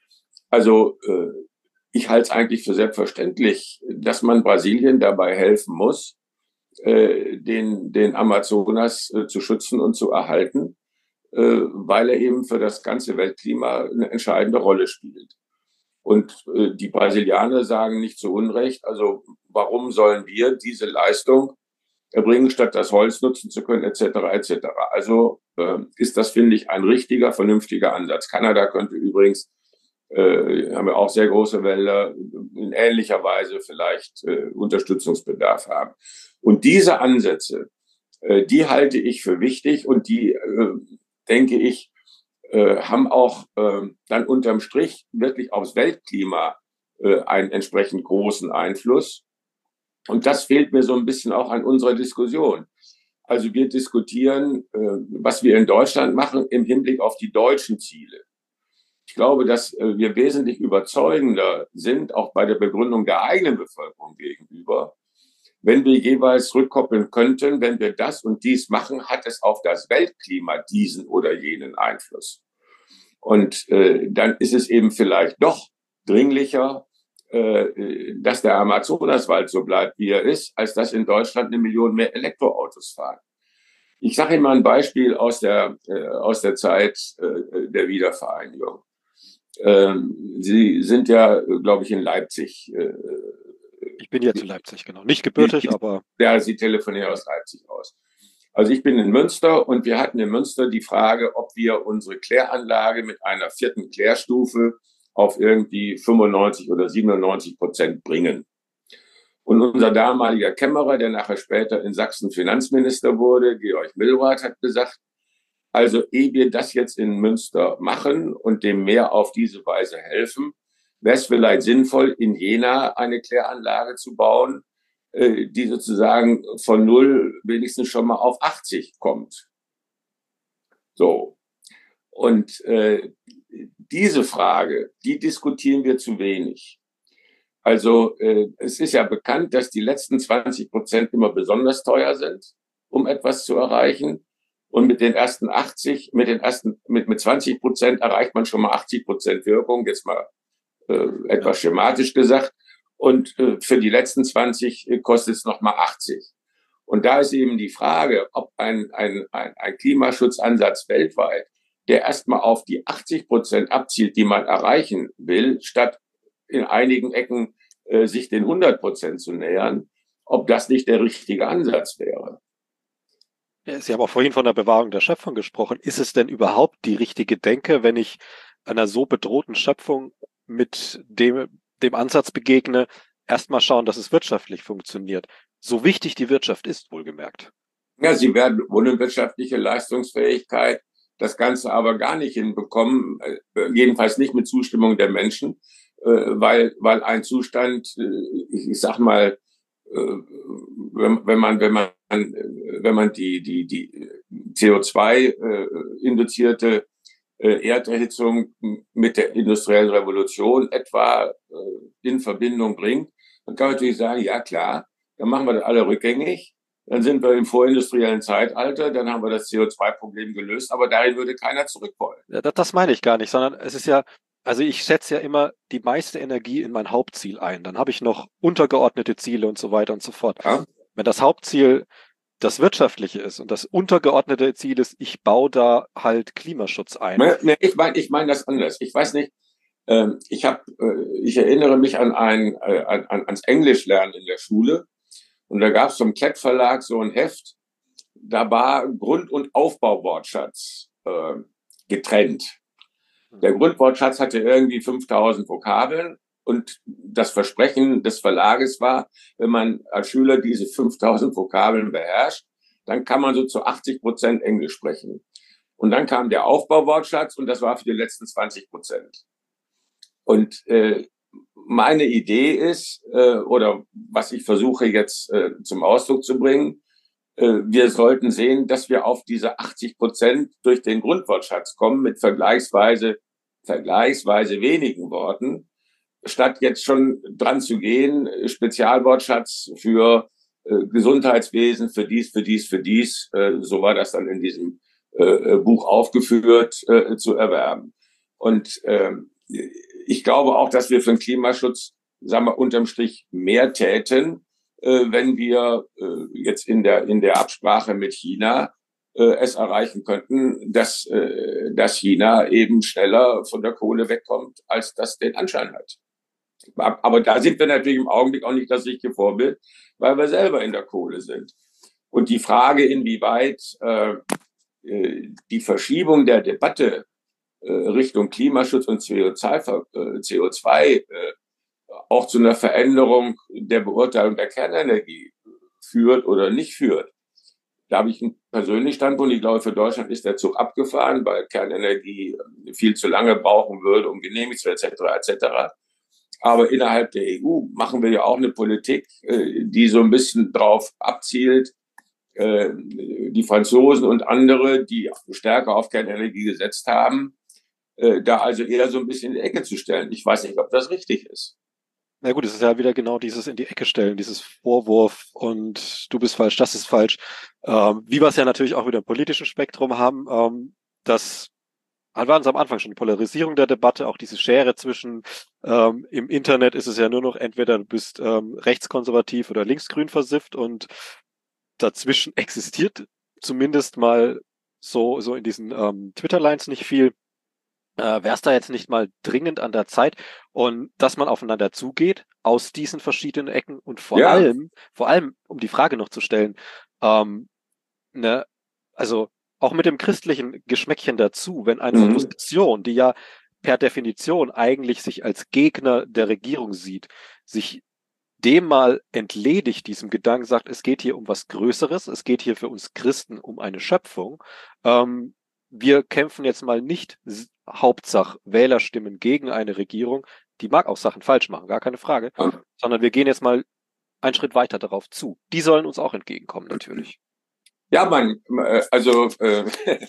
also äh, ich halte es eigentlich für selbstverständlich, dass man Brasilien dabei helfen muss, äh, den, den Amazonas äh, zu schützen und zu erhalten, äh, weil er eben für das ganze Weltklima eine entscheidende Rolle spielt. Und äh, die Brasilianer sagen nicht zu Unrecht, also warum sollen wir diese Leistung erbringen, statt das Holz nutzen zu können, et cetera et cetera. Also äh, ist das, finde ich, ein richtiger, vernünftiger Ansatz. Kanada könnte übrigens Äh, haben wir auch sehr große Wälder, in ähnlicher Weise vielleicht äh, Unterstützungsbedarf haben. Und diese Ansätze, äh, die halte ich für wichtig und die, äh, denke ich, äh, haben auch äh, dann unterm Strich wirklich aufs Weltklima äh, einen entsprechend großen Einfluss. Und das fehlt mir so ein bisschen auch an unserer Diskussion. Also wir diskutieren, äh, was wir in Deutschland machen im Hinblick auf die deutschen Ziele. Ich glaube, dass wir wesentlich überzeugender sind, auch bei der Begründung der eigenen Bevölkerung gegenüber, wenn wir jeweils rückkoppeln könnten, wenn wir das und dies machen, hat es auf das Weltklima diesen oder jenen Einfluss. Und äh, dann ist es eben vielleicht doch dringlicher, äh, dass der Amazonaswald so bleibt, wie er ist, als dass in Deutschland eine Million mehr Elektroautos fahren. Ich sage Ihnen mal ein Beispiel aus der, äh, aus der Zeit äh, der Wiedervereinigung. Ähm, Sie sind ja, glaube ich, in Leipzig. Äh, ich bin jetzt in Leipzig, genau. Nicht gebürtig, aber... Ja, Sie telefonieren aus Leipzig aus. Also ich bin in Münster und wir hatten in Münster die Frage, ob wir unsere Kläranlage mit einer vierten Klärstufe auf irgendwie fünfundneunzig oder siebenundneunzig Prozent bringen. Und unser damaliger Kämmerer, der nachher später in Sachsen Finanzminister wurde, Georg Millrath, hat gesagt, also ehe wir das jetzt in Münster machen und dem Meer auf diese Weise helfen, wäre es vielleicht sinnvoll, in Jena eine Kläranlage zu bauen, äh, die sozusagen von null wenigstens schon mal auf achtzig kommt. So. Und äh, diese Frage, die diskutieren wir zu wenig. Also äh, es ist ja bekannt, dass die letzten zwanzig Prozent immer besonders teuer sind, um etwas zu erreichen. Und mit den ersten achtzig, mit den ersten, mit, mit zwanzig Prozent erreicht man schon mal achtzig Prozent Wirkung, jetzt mal äh, etwas schematisch gesagt. Und äh, für die letzten zwanzig kostet es nochmal achtzig. Und da ist eben die Frage, ob ein, ein, ein, ein Klimaschutzansatz weltweit der erstmal auf die achtzig Prozent abzielt, die man erreichen will, statt in einigen Ecken äh, sich den hundert Prozent zu nähern, ob das nicht der richtige Ansatz wäre. Sie haben auch vorhin von der Bewahrung der Schöpfung gesprochen. Ist es denn überhaupt die richtige Denke, wenn ich einer so bedrohten Schöpfung mit dem, dem Ansatz begegne, erstmal schauen, dass es wirtschaftlich funktioniert? So wichtig die Wirtschaft ist, wohlgemerkt. Ja, sie werden ohne wirtschaftliche Leistungsfähigkeit das Ganze aber gar nicht hinbekommen, jedenfalls nicht mit Zustimmung der Menschen, weil, weil ein Zustand, ich sag mal, wenn man, wenn man, wenn man die, die, die C O zwei induzierte Erderhitzung mit der industriellen Revolution etwa in Verbindung bringt, dann kann man natürlich sagen, ja klar, dann machen wir das alle rückgängig. Dann sind wir im vorindustriellen Zeitalter, dann haben wir das C O zwei Problem gelöst, aber dahin würde keiner zurück wollen. Ja, das, das meine ich gar nicht, sondern es ist ja, also ich setze ja immer die meiste Energie in mein Hauptziel ein. Dann habe ich noch untergeordnete Ziele und so weiter und so fort. Ja? Wenn das Hauptziel das Wirtschaftliche ist und das untergeordnete Ziel ist, ich baue da halt Klimaschutz ein. Nee, ich meine ich mein das anders. Ich weiß nicht, ähm, ich habe, äh, ich erinnere mich an ein, äh, an, ans Englischlernen in der Schule. Und da gab es vom Klett Verlag so ein Heft, da war Grund- und Aufbauwortschatz äh, getrennt. Der Grundwortschatz hatte irgendwie fünftausend Vokabeln und das Versprechen des Verlages war, wenn man als Schüler diese fünftausend Vokabeln beherrscht, dann kann man so zu achtzig Prozent Englisch sprechen. Und dann kam der Aufbauwortschatz und das war für die letzten zwanzig Prozent. Und äh, meine Idee ist, äh, oder was ich versuche jetzt äh, zum Ausdruck zu bringen, äh, wir sollten sehen, dass wir auf diese achtzig Prozent durch den Grundwortschatz kommen mit vergleichsweise, vergleichsweise wenigen Worten, statt jetzt schon dran zu gehen, Spezialwortschatz für äh, Gesundheitswesen, für dies, für dies, für dies, äh, so war das dann in diesem äh, Buch aufgeführt, äh, zu erwerben. Und äh, ich glaube auch, dass wir für den Klimaschutz, sagen wir, unterm Strich mehr täten, äh, wenn wir äh, jetzt in der, in der Absprache mit China äh, es erreichen könnten, dass, äh, dass China eben schneller von der Kohle wegkommt, als das den Anschein hat. Aber da sind wir natürlich im Augenblick auch nicht das richtige Vorbild, weil wir selber in der Kohle sind. Und die Frage, inwieweit äh, die Verschiebung der Debatte Richtung Klimaschutz und C O zwei auch zu einer Veränderung der Beurteilung der Kernenergie führt oder nicht führt. Da habe ich einen persönlichen Standpunkt. Ich glaube, für Deutschland ist der Zug abgefahren, weil Kernenergie viel zu lange brauchen würde, um genehmigt zu werden, et cetera, et cetera. Aber innerhalb der E U machen wir ja auch eine Politik, die so ein bisschen drauf abzielt, die Franzosen und andere, die stärker auf Kernenergie gesetzt haben, da also eher so ein bisschen in die Ecke zu stellen. Ich weiß nicht, ob das richtig ist. Na gut, es ist ja wieder genau dieses in die Ecke stellen, dieses Vorwurf und du bist falsch, das ist falsch. Ähm, wie wir es ja natürlich auch wieder im politischen Spektrum haben, ähm, das war uns am Anfang schon die Polarisierung der Debatte, auch diese Schere zwischen, ähm, im Internet ist es ja nur noch entweder du bist ähm, rechtskonservativ oder linksgrün versifft und dazwischen existiert zumindest mal so, so in diesen ähm, Twitter-Lines nicht viel. Äh, wäre es da jetzt nicht mal dringend an der Zeit und dass man aufeinander zugeht aus diesen verschiedenen Ecken und vor Ja. allem, vor allem, um die Frage noch zu stellen, ähm, ne, also auch mit dem christlichen Geschmäckchen dazu, wenn eine Mhm. Opposition, die ja per Definition eigentlich sich als Gegner der Regierung sieht, sich dem mal entledigt, diesem Gedanken, sagt, es geht hier um was Größeres, es geht hier für uns Christen um eine Schöpfung. Ähm, wir kämpfen jetzt mal nicht Hauptsache Wählerstimmen gegen eine Regierung, die mag auch Sachen falsch machen, gar keine Frage, Ja. sondern wir gehen jetzt mal einen Schritt weiter darauf zu. Die sollen uns auch entgegenkommen, natürlich. Ja, man, also äh,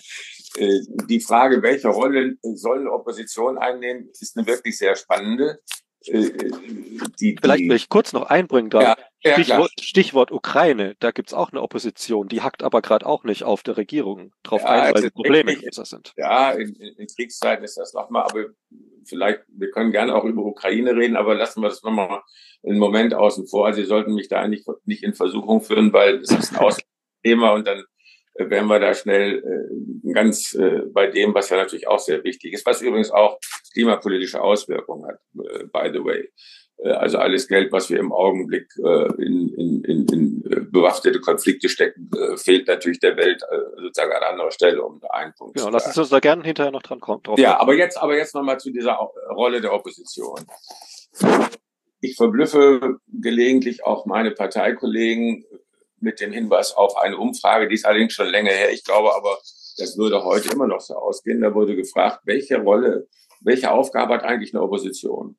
die Frage, welche Rolle soll eine Opposition einnehmen, ist eine wirklich sehr spannende. Die, Vielleicht die, will ich kurz noch einbringen da. Ja, ja, Stichwort, Stichwort Ukraine, da gibt's auch eine Opposition, die hackt aber gerade auch nicht auf der Regierung drauf Ja, ein, es weil die ist Probleme richtig- größer sind. Ja, in, in, in Kriegszeiten ist das nochmal, aber vielleicht, wir können gerne auch über Ukraine reden, aber lassen wir das nochmal einen Moment außen vor. Sie sollten mich da nicht, nicht in Versuchung führen, weil es ist ein Außenthema und dann äh, wären wir da schnell äh, ganz äh, bei dem, was ja natürlich auch sehr wichtig ist, was übrigens auch klimapolitische Auswirkungen hat, äh, by the way. Äh, also alles Geld, was wir im Augenblick äh, in, in, in, in bewaffnete Konflikte stecken, äh, fehlt natürlich der Welt äh, sozusagen an anderer Stelle, um da einen Punkt genau, zu lassen Sie uns da gerne hinterher noch dran kommen. Drauf ja, kommen. aber jetzt, aber jetzt nochmal zu dieser Rolle der Opposition. Ich verblüffe gelegentlich auch meine Parteikollegen mit dem Hinweis auf eine Umfrage, die ist allerdings schon länger her. Ich glaube aber, das würde heute immer noch so ausgehen. Da wurde gefragt, welche Rolle, welche Aufgabe hat eigentlich eine Opposition?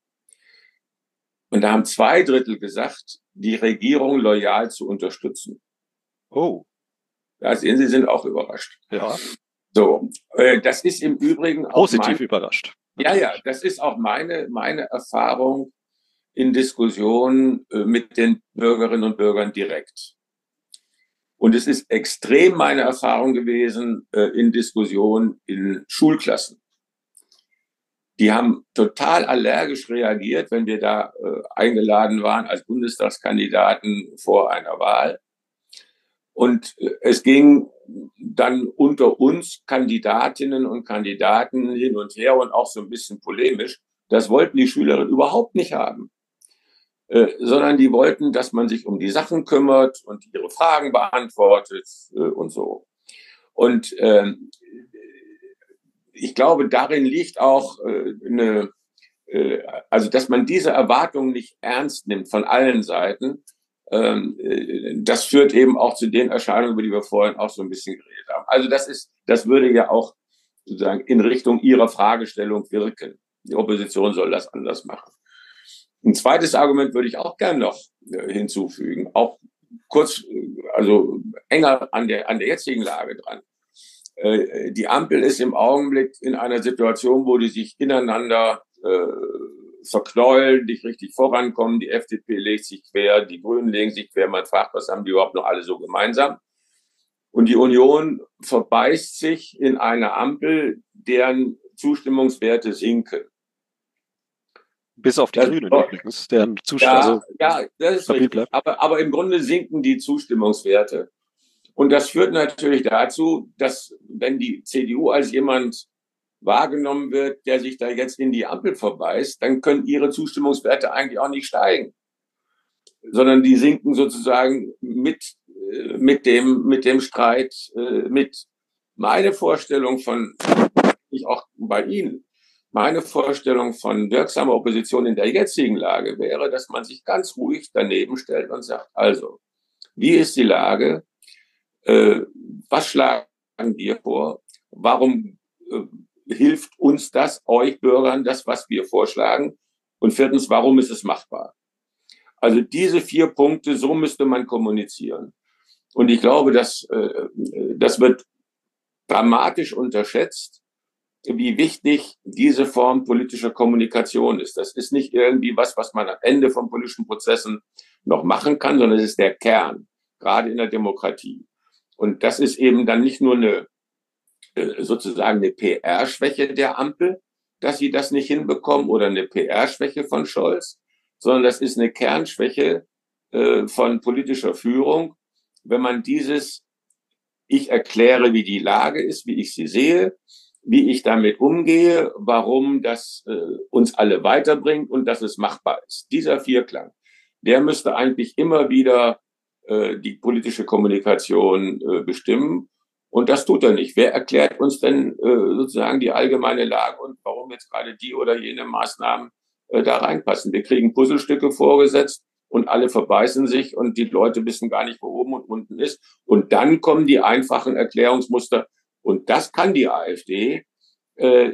Und da haben zwei Drittel gesagt, die Regierung loyal zu unterstützen. Oh. Da sehen Sie, sind auch überrascht. Ja. So, äh, das ist im Übrigen auch positiv mein, überrascht. Ja, ja, das ist auch meine, meine Erfahrung in Diskussionen äh, mit den Bürgerinnen und Bürgern direkt. Und es ist extrem meine Erfahrung gewesen äh, in Diskussionen in Schulklassen. Die haben total allergisch reagiert, wenn wir da äh, eingeladen waren als Bundestagskandidaten vor einer Wahl. Und äh, es ging dann unter uns Kandidatinnen und Kandidaten hin und her und auch so ein bisschen polemisch. Das wollten die Schülerinnen überhaupt nicht haben. Äh, sondern die wollten, dass man sich um die Sachen kümmert und ihre Fragen beantwortet äh, und so. Und ähm, ich glaube, darin liegt auch äh, eine, äh, also dass man diese Erwartungen nicht ernst nimmt von allen Seiten. Ähm, äh, das führt eben auch zu den Erscheinungen, über die wir vorhin auch so ein bisschen geredet haben. Also das ist, das würde ja auch sozusagen in Richtung Ihrer Fragestellung wirken. Die Opposition soll das anders machen. Ein zweites Argument würde ich auch gern noch äh, hinzufügen, auch kurz, also enger an der, an der jetzigen Lage dran. Äh, die Ampel ist im Augenblick in einer Situation, wo die sich ineinander äh, verknäulen, nicht richtig vorankommen. Die F D P legt sich quer, die Grünen legen sich quer. Man fragt, was haben die überhaupt noch alle so gemeinsam? Und die Union verbeißt sich in eine Ampel, deren Zustimmungswerte sinken. Bis auf die das, Grünen übrigens, deren Zustimmung. Ja, also ja, das ist richtig. Bleibt. Aber, aber im Grunde sinken die Zustimmungswerte. Und das führt natürlich dazu, dass wenn die C D U als jemand wahrgenommen wird, der sich da jetzt in die Ampel verbeißt, dann können ihre Zustimmungswerte eigentlich auch nicht steigen, sondern die sinken sozusagen mit, mit dem, mit dem Streit mit. Meine Vorstellung von, ich auch bei Ihnen, meine Vorstellung von wirksamer Opposition in der jetzigen Lage wäre, dass man sich ganz ruhig daneben stellt und sagt, also, wie ist die Lage? Äh, was schlagen wir vor? Warum äh, hilft uns das, euch Bürgern, das, was wir vorschlagen? Und viertens, warum ist es machbar? Also diese vier Punkte, so müsste man kommunizieren. Und ich glaube, dass äh, das wird dramatisch unterschätzt, wie wichtig diese Form politischer Kommunikation ist. Das ist nicht irgendwie was, was man am Ende von politischen Prozessen noch machen kann, sondern es ist der Kern, gerade in der Demokratie. Und das ist eben dann nicht nur eine sozusagen eine P R-Schwäche der Ampel, dass sie das nicht hinbekommen, oder eine P R-Schwäche von Scholz, sondern das ist eine Kernschwäche äh, von politischer Führung, wenn man dieses, ich erkläre, wie die Lage ist, wie ich sie sehe, wie ich damit umgehe, warum das äh, uns alle weiterbringt und dass es machbar ist. Dieser Vierklang, der müsste eigentlich immer wieder äh, die politische Kommunikation äh, bestimmen. Und das tut er nicht. Wer erklärt uns denn äh, sozusagen die allgemeine Lage und warum jetzt gerade die oder jene Maßnahmen äh, da reinpassen? Wir kriegen Puzzlestücke vorgesetzt und alle verbeißen sich und die Leute wissen gar nicht, wo oben und unten ist. Und dann kommen die einfachen Erklärungsmuster. Und das kann die AfD, äh,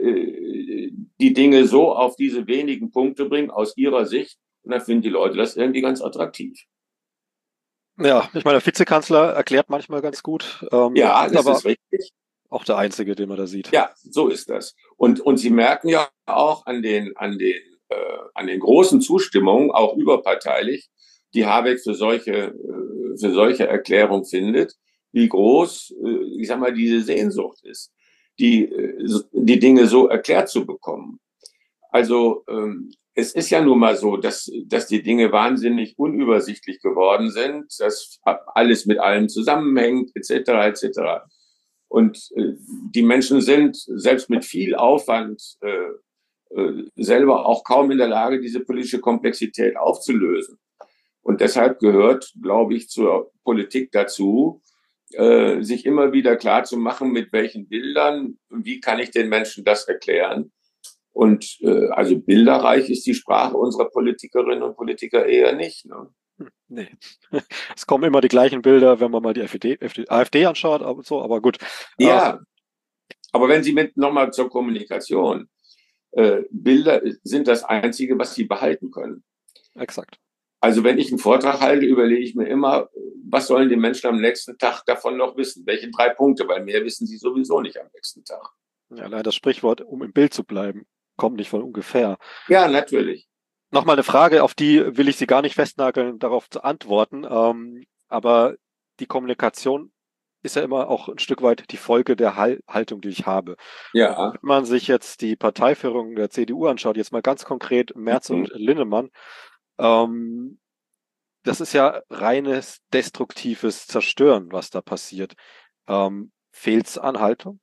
die Dinge so auf diese wenigen Punkte bringen, aus ihrer Sicht. Und dann finden die Leute das irgendwie ganz attraktiv. Ja, ich meine, der Vizekanzler erklärt manchmal ganz gut. Ähm, ja, das aber ist richtig. Auch der Einzige, den man da sieht. Ja, so ist das. Und, und Sie merken ja auch an den, an den, äh, an den großen Zustimmungen, auch überparteilich, die Habeck für solche, äh, für solche Erklärungen findet, wie groß, äh, ich sag mal, diese Sehnsucht ist, die, äh, die Dinge so erklärt zu bekommen. Also, ähm, es ist ja nun mal so, dass, dass die Dinge wahnsinnig unübersichtlich geworden sind, dass alles mit allem zusammenhängt, et cetera, et cetera. Und äh, die Menschen sind selbst mit viel Aufwand äh, äh, selber auch kaum in der Lage, diese politische Komplexität aufzulösen. Und deshalb gehört, glaube ich, zur Politik dazu, äh, sich immer wieder klar zu machen, mit welchen Bildern, wie kann ich den Menschen das erklären. Und äh, also bilderreich ist die Sprache unserer Politikerinnen und Politiker eher nicht. Ne? Nee. Es kommen immer die gleichen Bilder, wenn man mal die AfD, AfD anschaut und so, aber gut. Ja, aber wenn Sie mit nochmal zur Kommunikation, äh, Bilder sind das Einzige, was Sie behalten können. Exakt. Also wenn ich einen Vortrag halte, überlege ich mir immer, was sollen die Menschen am nächsten Tag davon noch wissen? Welche drei Punkte? Weil mehr wissen sie sowieso nicht am nächsten Tag. Ja, leider das Sprichwort, um im Bild zu bleiben, kommt nicht von ungefähr. Ja, natürlich. Nochmal eine Frage, auf die will ich Sie gar nicht festnageln, darauf zu antworten. Ähm, aber die Kommunikation ist ja immer auch ein Stück weit die Folge der Haltung, die ich habe. Ja. Wenn man sich jetzt die Parteiführung der C D U anschaut, jetzt mal ganz konkret Merz mhm. und Linnemann, ähm, das ist ja reines destruktives Zerstören, was da passiert. Ähm, Fehlt es an Haltung?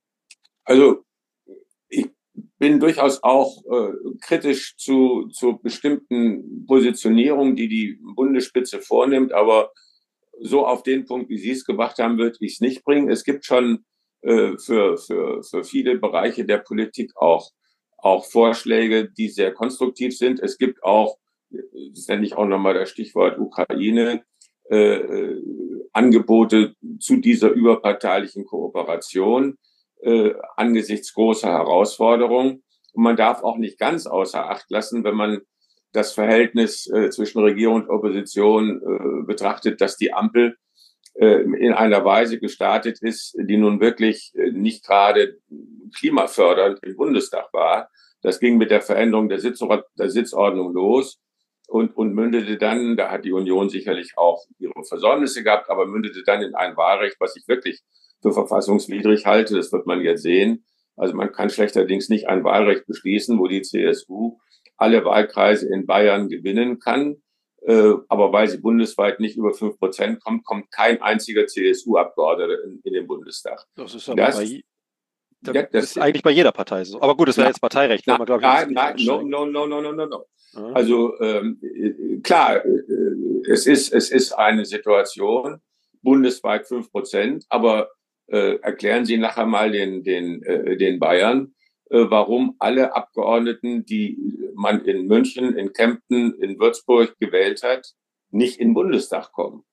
Also ich bin durchaus auch äh, kritisch zu, zu bestimmten Positionierungen, die die Bundesspitze vornimmt, aber so auf den Punkt, wie Sie es gemacht haben, würde ich es nicht bringen. Es gibt schon äh, für, für, für viele Bereiche der Politik auch, auch Vorschläge, die sehr konstruktiv sind. Es gibt auch, das nenne ich auch nochmal das Stichwort Ukraine, äh, Angebote zu dieser überparteilichen Kooperation äh, angesichts großer Herausforderungen. Und man darf auch nicht ganz außer Acht lassen, wenn man das Verhältnis äh, zwischen Regierung und Opposition äh, betrachtet, dass die Ampel äh, in einer Weise gestartet ist, die nun wirklich äh, nicht gerade klimafördernd im Bundestag war. Das ging mit der Veränderung der, Sitz der Sitzordnung los und, und mündete dann, da hat die Union sicherlich auch ihre Versäumnisse gehabt, aber mündete dann in ein Wahlrecht, was ich wirklich für verfassungswidrig halte. Das wird man jetzt sehen. Also man kann schlechterdings nicht ein Wahlrecht beschließen, wo die C S U alle Wahlkreise in Bayern gewinnen kann. Äh, aber weil sie bundesweit nicht über fünf Prozent kommt, kommt kein einziger C S U-Abgeordneter in, in den Bundestag. Das ist aber das, bei, das ja, das ist eigentlich bei jeder Partei so. Aber gut, das wäre jetzt Parteirecht. Na, man, ich, nein, nein, no, no, no, no, no, no, no. Ja. Also ähm, klar, äh, es ist, es ist eine Situation, bundesweit fünf Prozent, aber äh, erklären Sie nachher mal den, den, äh, den Bayern, äh, warum alle Abgeordneten, die man in München, in Kempten, in Würzburg gewählt hat, nicht in den Bundestag kommen.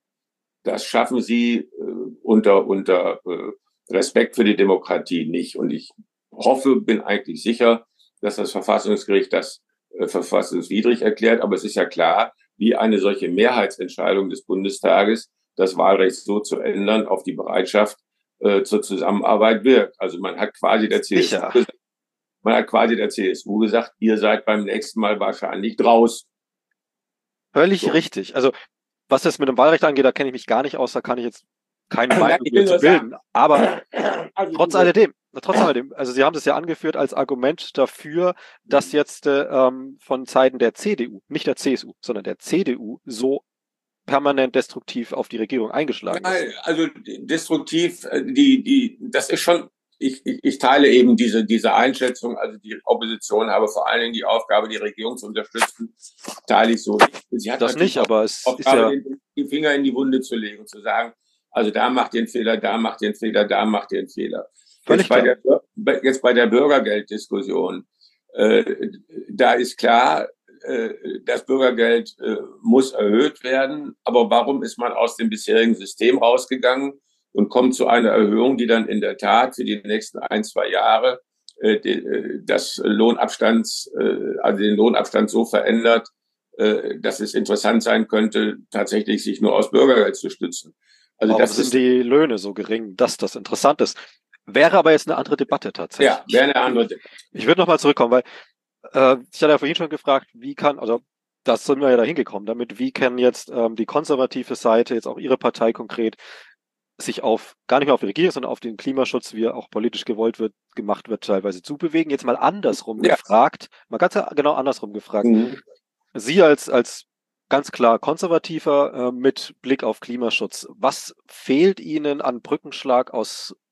Das schaffen Sie äh, unter, unter äh, Respekt für die Demokratie nicht. Und ich hoffe, bin eigentlich sicher, dass das Verfassungsgericht das äh, verfassungswidrig erklärt. Aber es ist ja klar, wie eine solche Mehrheitsentscheidung des Bundestages das Wahlrecht so zu ändern auf die Bereitschaft äh, zur Zusammenarbeit wirkt. Also man hat quasi der C S U gesagt, man hat quasi der C S U gesagt, ihr seid beim nächsten Mal wahrscheinlich draußen. Völlig so. Richtig. Also was das mit dem Wahlrecht angeht, da kenne ich mich gar nicht aus, da kann ich jetzt keine Meinung zu bilden. Aber also trotz alledem, trotz alledem, also Sie haben das ja angeführt als Argument dafür, dass jetzt ähm, von Seiten der C D U, nicht der C S U, sondern der C D U so permanent destruktiv auf die Regierung eingeschlagen ist. Nein, also destruktiv, die, die, das ist schon, ich, ich, ich teile eben diese, diese Einschätzung, also die Opposition habe vor allen Dingen die Aufgabe, die Regierung zu unterstützen, teile ich so nicht. Sie hat das nicht, aber es Aufgabe, ist ja die Finger in die Wunde zu legen und zu sagen, also da macht ihr einen Fehler, da macht ihr einen Fehler, da macht ihr einen Fehler. Jetzt bei, der, jetzt bei der Bürgergelddiskussion, äh, da ist klar, äh, das Bürgergeld äh, muss erhöht werden. Aber warum ist man aus dem bisherigen System rausgegangen und kommt zu einer Erhöhung, die dann in der Tat für die nächsten ein, zwei Jahre äh, die, das Lohnabstands, äh, also den Lohnabstand so verändert, äh, dass es interessant sein könnte, tatsächlich sich nur aus Bürgergeld zu stützen. Also warum das sind ist, die Löhne so gering, dass das interessant ist? Wäre aber jetzt eine andere Debatte tatsächlich. Ja, wäre eine andere Debatte. Ich würde nochmal zurückkommen, weil äh, ich hatte ja vorhin schon gefragt, wie kann, also das sind wir ja da hingekommen damit, wie kann jetzt ähm, die konservative Seite, jetzt auch Ihre Partei konkret, sich auf, gar nicht mehr auf die Regierung, sondern auf den Klimaschutz, wie er auch politisch gewollt wird, gemacht wird, teilweise zubewegen. Jetzt mal andersrum ja. gefragt, mal ganz genau andersrum gefragt. Mhm. Sie als, als ganz klar konservativer äh, mit Blick auf Klimaschutz, was fehlt Ihnen an Brückenschlag aus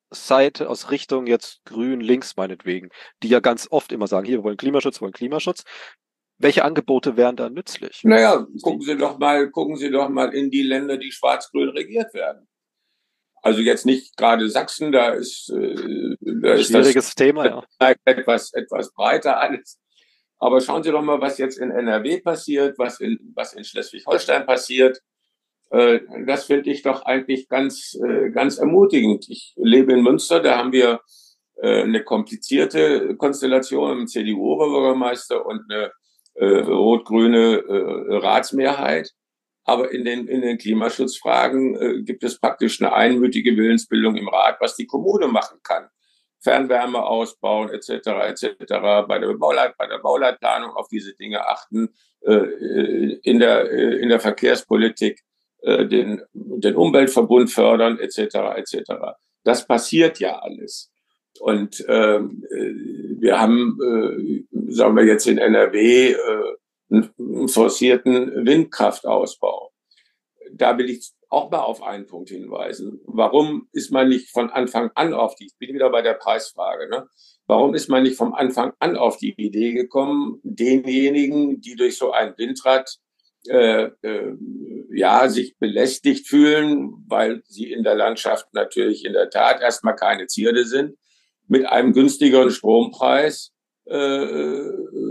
Seite, aus Richtung jetzt grün, links meinetwegen, die ja ganz oft immer sagen, hier, wir wollen Klimaschutz, wir wollen Klimaschutz. Welche Angebote wären da nützlich? Naja, gucken Sie doch mal, gucken Sie doch mal in die Länder, die schwarz-grün regiert werden. Also jetzt nicht gerade Sachsen, da ist, äh, da ist das schwieriges Thema, ja. etwas, etwas breiter alles. Aber schauen Sie doch mal, was jetzt in N R W passiert, was in, was in Schleswig-Holstein passiert. Äh, das finde ich doch eigentlich ganz, äh, ganz ermutigend. Ich lebe in Münster, da haben wir äh, eine komplizierte Konstellation, einen C D U-Oberbürgermeister und eine äh, rot-grüne äh, Ratsmehrheit. Aber in den, in den Klimaschutzfragen äh, gibt es praktisch eine einmütige Willensbildung im Rat, was die Kommune machen kann. Fernwärme ausbauen, et cetera, et cetera. Bei der, Bauleit, bei der Bauleitplanung auf diese Dinge achten, äh, in der, äh, in der Verkehrspolitik äh, den, den Umweltverbund fördern, et cetera, et cetera. Das passiert ja alles. Und äh, wir haben, äh, sagen wir jetzt in N R W, äh, einen forcierten Windkraftausbau. Da will ich auch mal auf einen Punkt hinweisen. Warum ist man nicht von Anfang an auf die, ich bin wieder bei der Preisfrage, ne? Warum ist man nicht vom Anfang an auf die Idee gekommen, denjenigen, die durch so ein Windrad äh, äh, ja sich belästigt fühlen, weil sie in der Landschaft natürlich in der Tat erstmal keine Zierde sind, mit einem günstigeren Strompreis, äh,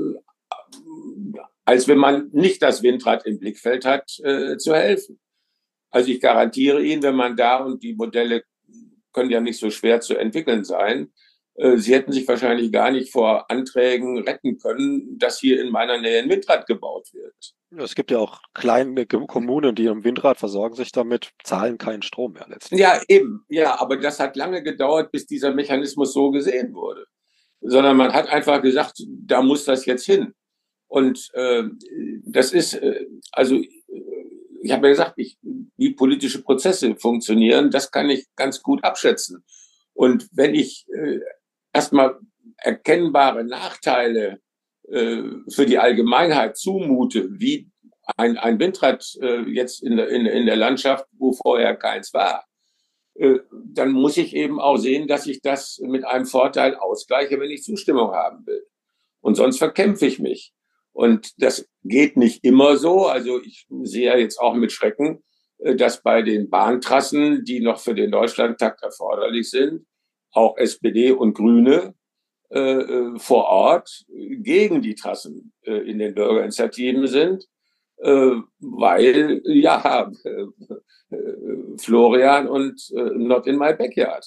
als wenn man nicht das Windrad im Blickfeld hat, äh, zu helfen. Also ich garantiere Ihnen, wenn man da, und die Modelle können ja nicht so schwer zu entwickeln sein, äh, Sie hätten sich wahrscheinlich gar nicht vor Anträgen retten können, dass hier in meiner Nähe ein Windrad gebaut wird. Es gibt ja auch kleine Kommunen, die im Windrad versorgen sich damit, zahlen keinen Strom mehr letztlich. Ja, eben. Ja, aber das hat lange gedauert, bis dieser Mechanismus so gesehen wurde. Sondern man hat einfach gesagt, da muss das jetzt hin. Und äh, das ist, äh, also ich habe ja gesagt, ich, wie politische Prozesse funktionieren, das kann ich ganz gut abschätzen. Und wenn ich äh, erstmal erkennbare Nachteile äh, für die Allgemeinheit zumute, wie ein, ein Windrad äh, jetzt in der, in, in der Landschaft, wo vorher keins war, äh, dann muss ich eben auch sehen, dass ich das mit einem Vorteil ausgleiche, wenn ich Zustimmung haben will. Und sonst verkämpfe ich mich. Und das geht nicht immer so. Also ich sehe ja jetzt auch mit Schrecken, dass bei den Bahntrassen, die noch für den Deutschlandtakt erforderlich sind, auch S P D und Grüne äh, vor Ort gegen die Trassen äh, in den Bürgerinitiativen sind, äh, weil, ja, äh, Florian und äh, not in my backyard.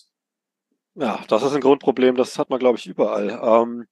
Ja, das ist ein Grundproblem, das hat man, glaube ich, überall. Ähm,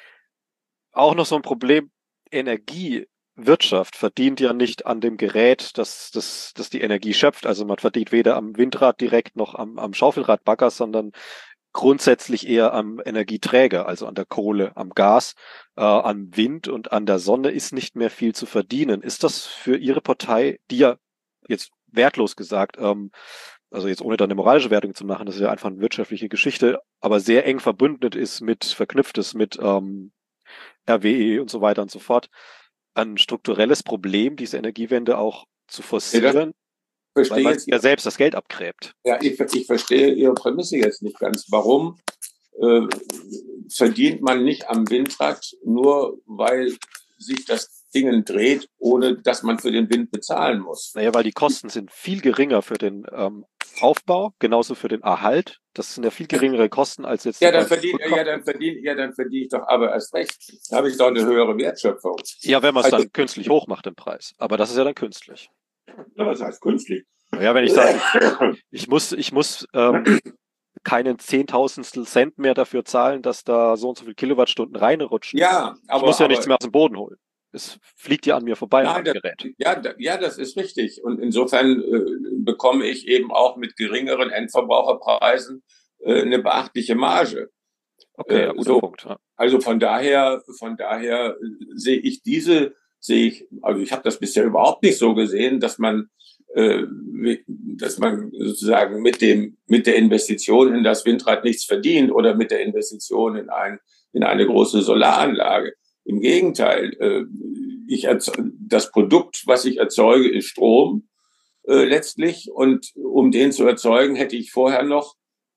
auch noch so ein Problem, Energiewirtschaft verdient ja nicht an dem Gerät, das, das, das die Energie schöpft. Also man verdient weder am Windrad direkt noch am, am Schaufelradbagger, sondern grundsätzlich eher am Energieträger, also an der Kohle, am Gas, äh, am Wind und an der Sonne ist nicht mehr viel zu verdienen. Ist das für Ihre Partei, die ja jetzt wertlos gesagt, ähm, also jetzt ohne da eine moralische Wertung zu machen, das ist ja einfach eine wirtschaftliche Geschichte, aber sehr eng verbündet ist mit, verknüpft ist mit ähm, R W E und so weiter und so fort, ein strukturelles Problem, diese Energiewende auch zu forcieren, ja, weil man ja selbst das Geld abgräbt. Ja, ich, ich verstehe Ihre Prämisse jetzt nicht ganz. Warum äh, verdient man nicht am Windrad, nur weil sich das Ding dreht, ohne dass man für den Wind bezahlen muss? Naja, weil die Kosten sind viel geringer für den ähm, Aufbau, genauso für den Erhalt. Das sind ja viel geringere Kosten als jetzt. Ja, dann verdiene ja, dann verdien, ja, dann verdiene ich doch aber erst recht. Da habe ich doch eine höhere Wertschöpfung. Ja, wenn man es also, dann künstlich hoch macht, den Preis. Aber das ist ja dann künstlich. Ja, was heißt künstlich? Ja, wenn ich sage, ich, ich muss, ich muss ähm, keinen Zehntausendstel Cent mehr dafür zahlen, dass da so und so viele Kilowattstunden reinrutschen. Ja, aber ich muss ja aber, nichts mehr aus dem Boden holen. Es fliegt ja an mir vorbei, nein, an das, Gerät. Ja, da, ja, das ist richtig. Und insofern äh, bekomme ich eben auch mit geringeren Endverbraucherpreisen äh, eine beachtliche Marge. Okay, ja, guter so, Punkt. Ja. Also von daher, von daher sehe ich diese, sehe ich, also ich habe das bisher überhaupt nicht so gesehen, dass man, äh, dass man sozusagen mit dem, mit der Investition in das Windrad nichts verdient oder mit der Investition in ein, in eine große Solaranlage. Im Gegenteil, äh, ich das Produkt, was ich erzeuge, ist Strom äh, letztlich, und um den zu erzeugen, hätte ich vorher noch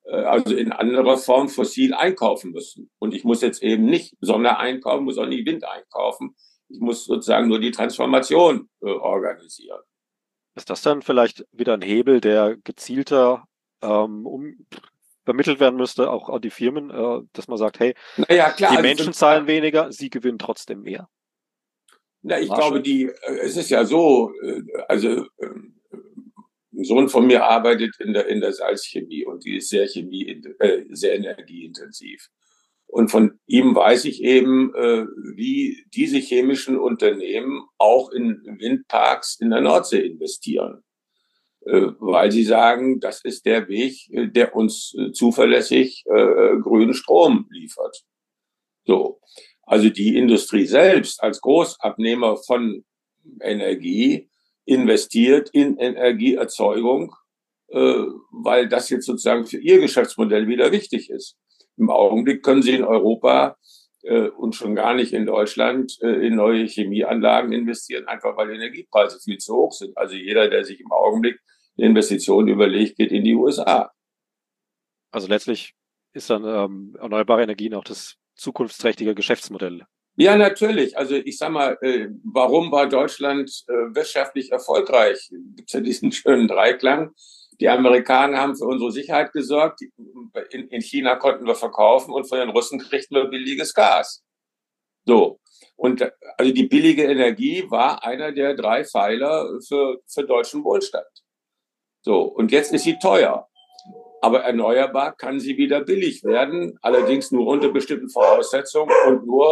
also in anderer Form fossil einkaufen müssen. Und ich muss jetzt eben nicht Sonne einkaufen, muss auch nicht Wind einkaufen. Ich muss sozusagen nur die Transformation äh, organisieren. Ist das dann vielleicht wieder ein Hebel, der gezielter ähm, um, vermittelt werden müsste, auch an die Firmen, äh, dass man sagt, hey, naja, klar, die also Menschen für, zahlen weniger, sie gewinnen trotzdem mehr? Na, ich Marshall? glaube, die, es ist ja so, also ein Sohn von mir arbeitet in der, in der Salzchemie und die ist sehr Chemie, äh, sehr energieintensiv. Und von ihm weiß ich eben, äh, wie diese chemischen Unternehmen auch in Windparks in der Nordsee investieren. Äh, weil sie sagen, das ist der Weg, der uns äh, zuverlässig äh, grünen Strom liefert. So. Also die Industrie selbst als Großabnehmer von Energie investiert in Energieerzeugung, äh, weil das jetzt sozusagen für ihr Geschäftsmodell wieder wichtig ist. Im Augenblick können sie in Europa äh, und schon gar nicht in Deutschland äh, in neue Chemieanlagen investieren, einfach weil die Energiepreise viel zu hoch sind. Also jeder, der sich im Augenblick eine Investition überlegt, geht in die U S A. Also letztlich ist dann ähm, erneuerbare Energien auch das zukunftsträchtige Geschäftsmodell. Ja, natürlich. Also ich sag mal, äh, warum war Deutschland äh, wirtschaftlich erfolgreich? Gibt es ja diesen schönen Dreiklang. Die Amerikaner haben für unsere Sicherheit gesorgt. In, in China konnten wir verkaufen und von den Russen kriegten wir billiges Gas. So. Und also die billige Energie war einer der drei Pfeiler für, für deutschen Wohlstand. So. Und jetzt ist sie teuer. Aber erneuerbar kann sie wieder billig werden, allerdings nur unter bestimmten Voraussetzungen und nur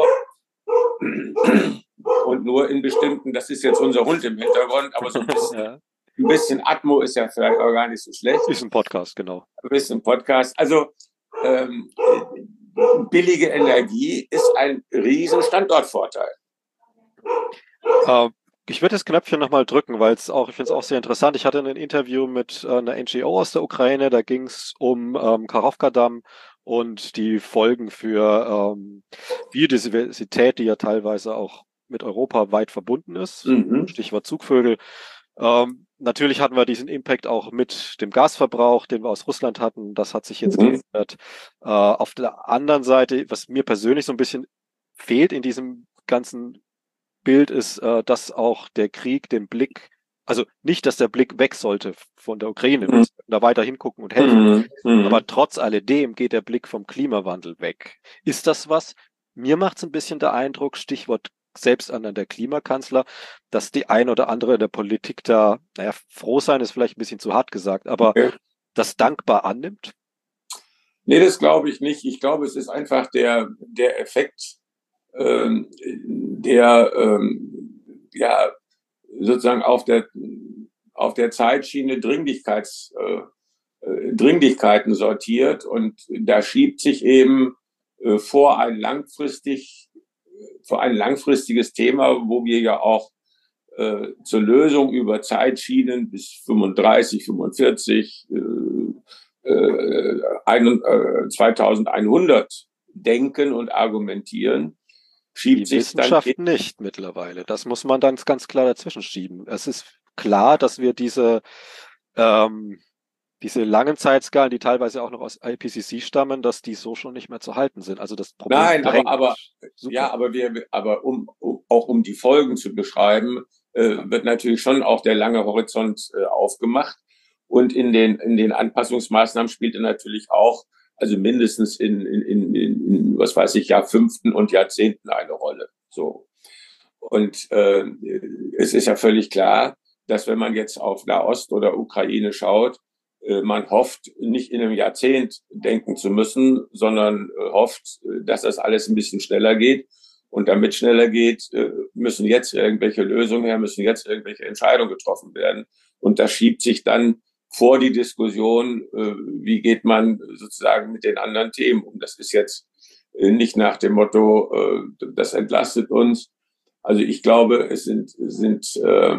und nur in bestimmten, das ist jetzt unser Hund im Hintergrund, aber so ein bisschen, ja. ein bisschen Atmo ist ja vielleicht auch gar nicht so schlecht. Ist ein Podcast, genau. Ein bisschen Podcast. Also ähm, billige Energie ist ein riesen Standortvorteil. Äh, ich würde das Knöpfchen nochmal drücken, weil es auch, ich finde es auch sehr interessant. Ich hatte ein Interview mit äh, einer N G O aus der Ukraine, da ging es um ähm, Kachowka-Damm und die Folgen für ähm, Biodiversität, die ja teilweise auch mit Europa weit verbunden ist. Mhm. Stichwort Zugvögel. Ähm, natürlich hatten wir diesen Impact auch mit dem Gasverbrauch, den wir aus Russland hatten. Das hat sich jetzt mhm. geändert. Äh, auf der anderen Seite, was mir persönlich so ein bisschen fehlt in diesem ganzen Bild, ist, äh, dass auch der Krieg den Blick, also nicht, dass der Blick weg sollte von der Ukraine, wir mhm. da weiter hingucken und helfen, mhm. aber trotz alledem geht der Blick vom Klimawandel weg. Ist das was? Mir macht es ein bisschen der Eindruck, Stichwort Selbsternannter der Klimakanzler, dass die ein oder andere in der Politik da, naja, froh sein ist vielleicht ein bisschen zu hart gesagt, aber okay. das dankbar annimmt? Nee, das glaube ich nicht. Ich glaube, es ist einfach der, der Effekt, ähm, der ähm, ja sozusagen auf der, auf der Zeitschiene Dringlichkeits, äh, Dringlichkeiten sortiert und da schiebt sich eben äh, vor ein langfristig für ein langfristiges Thema, wo wir ja auch äh, zur Lösung über Zeitschienen bis fünfunddreißig, fünfundvierzig, äh, äh, ein, äh, zweitausendeinhundert denken und argumentieren, schiebt Die sich Wissenschaft dann nicht mittlerweile. Das muss man dann ganz klar dazwischen schieben. Es ist klar, dass wir diese ähm, diese langen Zeitskalen, die teilweise auch noch aus I P C C stammen, dass die so schon nicht mehr zu halten sind. Also das Problem Nein, drängt. aber, aber ja, aber wir, aber um, um auch um die Folgen zu beschreiben, äh, wird natürlich schon auch der lange Horizont äh, aufgemacht. Und in den in den Anpassungsmaßnahmen spielt er natürlich auch, also mindestens in, in, in, in was weiß ich, Jahrfünften und Jahrzehnten eine Rolle. So. Und äh, es ist ja völlig klar, dass wenn man jetzt auf Nahost oder Ukraine schaut, man hofft, nicht in einem Jahrzehnt denken zu müssen, sondern hofft, dass das alles ein bisschen schneller geht. Und damit schneller geht, müssen jetzt irgendwelche Lösungen her, müssen jetzt irgendwelche Entscheidungen getroffen werden. Und das schiebt sich dann vor die Diskussion, wie geht man sozusagen mit den anderen Themen um. Das ist jetzt nicht nach dem Motto, das entlastet uns. Also ich glaube, es sind, sind äh,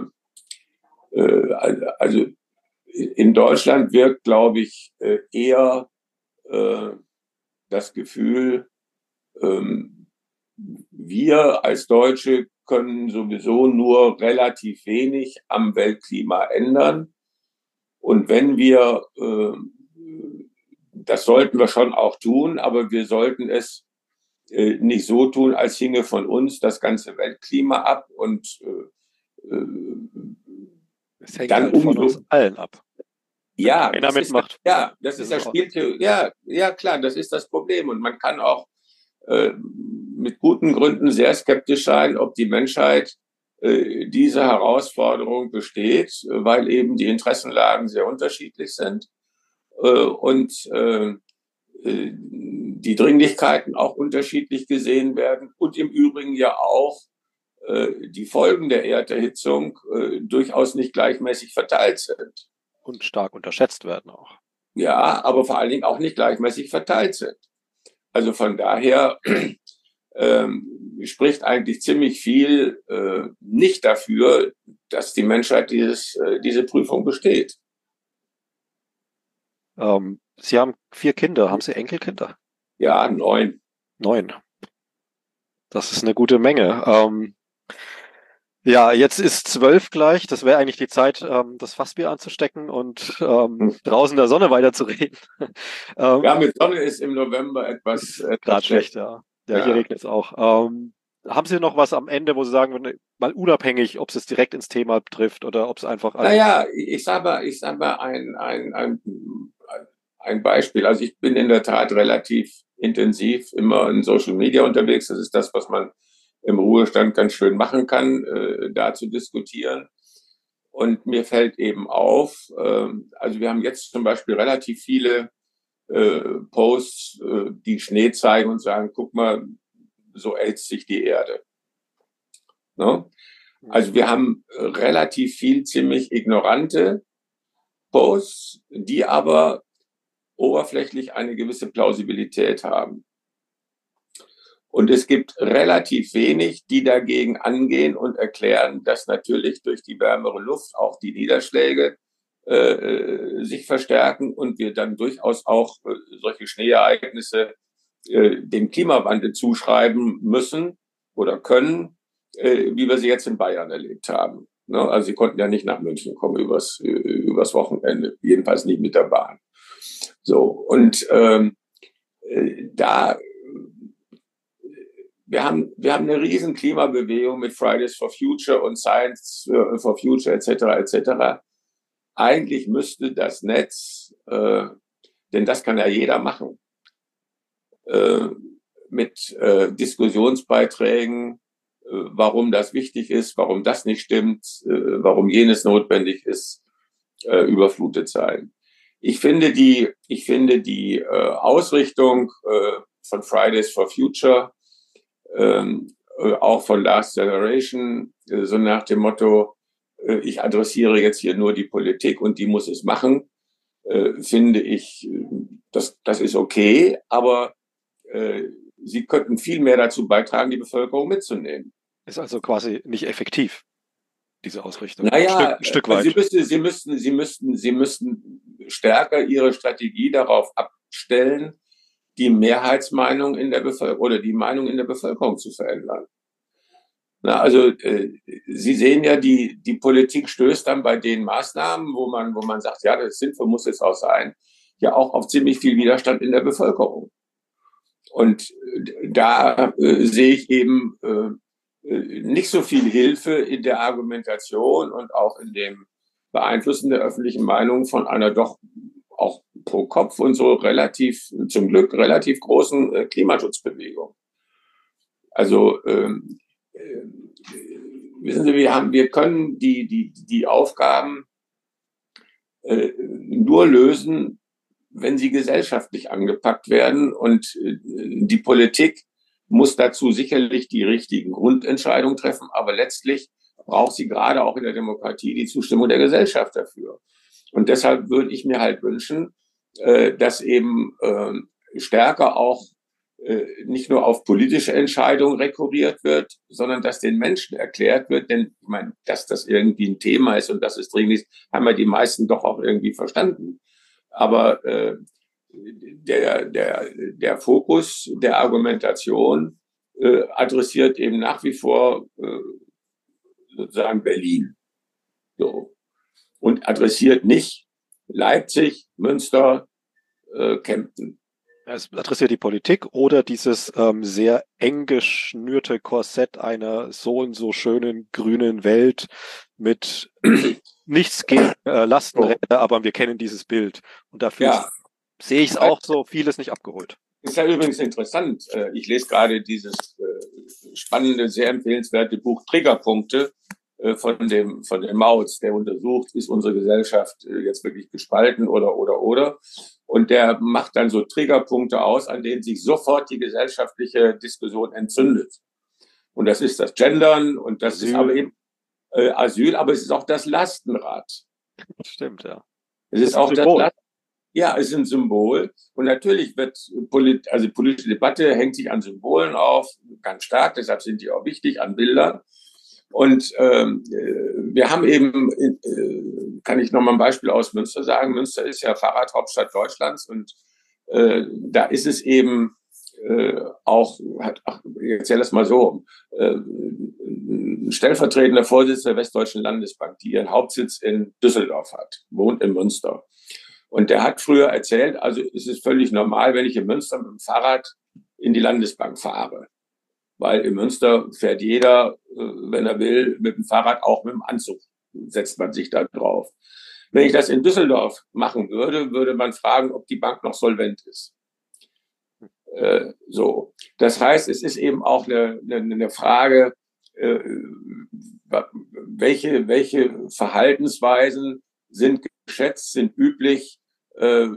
also in Deutschland wirkt, glaube ich, eher äh, das Gefühl, ähm, wir als Deutsche können sowieso nur relativ wenig am Weltklima ändern. Und wenn wir äh, das sollten wir schon auch tun, aber wir sollten es äh, nicht so tun, als hinge von uns das ganze Weltklima ab und äh, Es hängt dann halt von uns umso, allen ab. Wenn ja, keiner das ist, mitmacht, ja, das ist ist es ja auch Spieltheorie, ja, ja klar, das ist das Problem und man kann auch äh, mit guten Gründen sehr skeptisch sein, ob die Menschheit äh, diese Herausforderung besteht, weil eben die Interessenlagen sehr unterschiedlich sind äh, und äh, die Dringlichkeiten auch unterschiedlich gesehen werden und im Übrigen ja auch äh, die Folgen der Erderhitzung äh, durchaus nicht gleichmäßig verteilt sind. und stark unterschätzt werden auch. Ja, aber vor allen Dingen auch nicht gleichmäßig verteilt sind. Also von daher ähm, spricht eigentlich ziemlich viel äh, nicht dafür, dass die Menschheit dieses, äh, diese Prüfung besteht. Ähm, Sie haben vier Kinder. Haben Sie Enkelkinder? Ja, neun. Neun. Das ist eine gute Menge. Ähm, ja, jetzt ist zwölf gleich. Das wäre eigentlich die Zeit, ähm, das Fassbier anzustecken und ähm, draußen in der Sonne weiterzureden. ähm, Ja, mit Sonne ist im November etwas, ist etwas gerade schlecht. schlecht, ja. Ja, hier Ja. regnet es auch. Ähm, haben Sie noch was am Ende, wo Sie sagen, würden, mal unabhängig, ob es es direkt ins Thema trifft oder ob es einfach an. Naja, ich sage mal, ich sag mal ein, ein, ein, ein Beispiel. Also ich bin in der Tat relativ intensiv immer in Social Media unterwegs. Das ist das, was man im Ruhestand ganz schön machen kann, äh, da zu diskutieren. Und mir fällt eben auf, äh, also wir haben jetzt zum Beispiel relativ viele äh, Posts, äh, die Schnee zeigen und sagen, guck mal, so erhitzt sich die Erde. Ne? Also wir haben relativ viel ziemlich ignorante Posts, die aber oberflächlich eine gewisse Plausibilität haben. Und es gibt relativ wenig, die dagegen angehen und erklären, dass natürlich durch die wärmere Luft auch die Niederschläge äh, sich verstärken und wir dann durchaus auch äh, solche Schneeereignisse äh, dem Klimawandel zuschreiben müssen oder können, äh, wie wir sie jetzt in Bayern erlebt haben. Ne? Also sie konnten ja nicht nach München kommen übers, äh, übers Wochenende, jedenfalls nicht mit der Bahn. So, und ähm, äh, da wir haben, wir haben eine riesen Klimabewegung mit Fridays for Future und Science for Future et cetera et cetera. Eigentlich müsste das Netz, äh, denn das kann ja jeder machen, äh, mit äh, Diskussionsbeiträgen, äh, warum das wichtig ist, warum das nicht stimmt, äh, warum jenes notwendig ist, äh, überflutet sein. Ich finde die, ich finde die äh, Ausrichtung äh, von Fridays for Future ähm, auch von Last Generation, äh, so nach dem Motto, äh, ich adressiere jetzt hier nur die Politik und die muss es machen, äh, finde ich, das, das ist okay, aber äh, sie könnten viel mehr dazu beitragen, die Bevölkerung mitzunehmen. Ist also quasi nicht effektiv, diese Ausrichtung. Ein Stück, Naja, ein Stück also sie, weit. müsste, sie, müssten, sie, müssten, sie müssten stärker ihre Strategie darauf abstellen, die Mehrheitsmeinung in der Bevölkerung oder die Meinung in der Bevölkerung zu verändern. Na, also äh, Sie sehen ja, die, die Politik stößt dann bei den Maßnahmen, wo man, wo man sagt, ja, das sinnvoll muss es auch sein, ja auch auf ziemlich viel Widerstand in der Bevölkerung. Und äh, da äh, sehe ich eben äh, nicht so viel Hilfe in der Argumentation und auch in dem Beeinflussen der öffentlichen Meinung von einer doch auch pro Kopf und so relativ, zum Glück relativ großen äh, Klimaschutzbewegung. Also ähm, äh, wissen Sie, wir haben, wir können die die die Aufgaben äh, nur lösen, wenn sie gesellschaftlich angepackt werden und äh, die Politik muss dazu sicherlich die richtigen Grundentscheidungen treffen, aber letztlich braucht sie gerade auch in der Demokratie die Zustimmung der Gesellschaft dafür. Und deshalb würde ich mir halt wünschen, äh, dass eben äh, stärker auch äh, nicht nur auf politische Entscheidungen rekurriert wird, sondern dass den Menschen erklärt wird, denn ich meine, dass das irgendwie ein Thema ist und dass es dringend ist, haben ja die meisten doch auch irgendwie verstanden. Aber äh, der, der, der Fokus der Argumentation äh, adressiert eben nach wie vor äh, sozusagen Berlin. So. Und adressiert nicht Leipzig, Münster, äh, Kempten. Es adressiert die Politik oder dieses ähm, sehr eng geschnürte Korsett einer so und so schönen grünen Welt mit nichts gegen äh, Lastenräder, aber wir kennen dieses Bild. Und dafür Ja, sehe ich es auch so, vieles nicht abgeholt. ist ja übrigens interessant. Ich lese gerade dieses spannende, sehr empfehlenswerte Buch Triggerpunkte von dem, von dem Mautz, der untersucht, ist unsere Gesellschaft jetzt wirklich gespalten oder, oder, oder. Und der macht dann so Triggerpunkte aus, an denen sich sofort die gesellschaftliche Diskussion entzündet. Und das ist das Gendern und das Asyl. Ist aber eben äh, Asyl, aber es ist auch das Lastenrad. Stimmt, ja. Es ist, ist auch das Lastenrad. Ja, es ist ein Symbol. Und natürlich wird polit also politische Debatte hängt sich an Symbolen auf, ganz stark, deshalb sind die auch wichtig, an Bildern. Und ähm, wir haben eben, äh, kann ich noch mal ein Beispiel aus Münster sagen, Münster ist ja Fahrradhauptstadt Deutschlands und äh, da ist es eben äh, auch, hat, ach, ich erzähle das mal so, äh, ein stellvertretender Vorsitzender der Westdeutschen Landesbank, die ihren Hauptsitz in Düsseldorf hat, wohnt in Münster. Und der hat früher erzählt, also es ist völlig normal, wenn ich in Münster mit dem Fahrrad in die Landesbank fahre. Weil in Münster fährt jeder, wenn er will, mit dem Fahrrad, auch mit dem Anzug setzt man sich da drauf. Wenn ich das in Düsseldorf machen würde, würde man fragen, ob die Bank noch solvent ist. Äh, so. Das heißt, es ist eben auch eine, eine, eine Frage, äh, welche, welche Verhaltensweisen sind geschätzt, sind üblich, äh,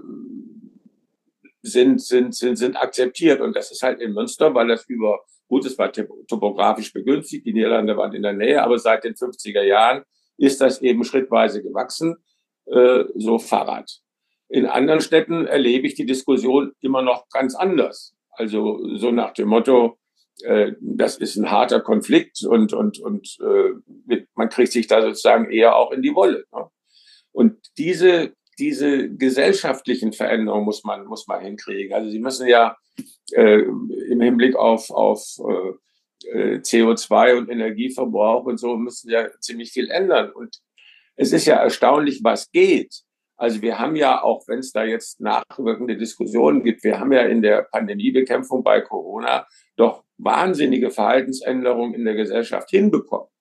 sind, sind, sind, sind akzeptiert. Und das ist halt in Münster, weil das über, gut, es war topografisch begünstigt, die Niederlande waren in der Nähe, aber seit den fünfziger Jahren ist das eben schrittweise gewachsen, äh, so Fahrrad. In anderen Städten erlebe ich die Diskussion immer noch ganz anders. Also so nach dem Motto, äh, das ist ein harter Konflikt und, und, und äh, man kriegt sich da sozusagen eher auch in die Wolle. Ne? Und diese, diese gesellschaftlichen Veränderungen muss man, muss man hinkriegen. Also sie müssen ja äh, im Hinblick auf, auf äh, C O zwei und Energieverbrauch und so müssen ja ziemlich viel ändern. Und es ist ja erstaunlich, was geht. Also wir haben ja, auch wenn es da jetzt nachwirkende Diskussionen gibt, wir haben ja in der Pandemiebekämpfung bei Corona doch wahnsinnige Verhaltensänderungen in der Gesellschaft hinbekommen.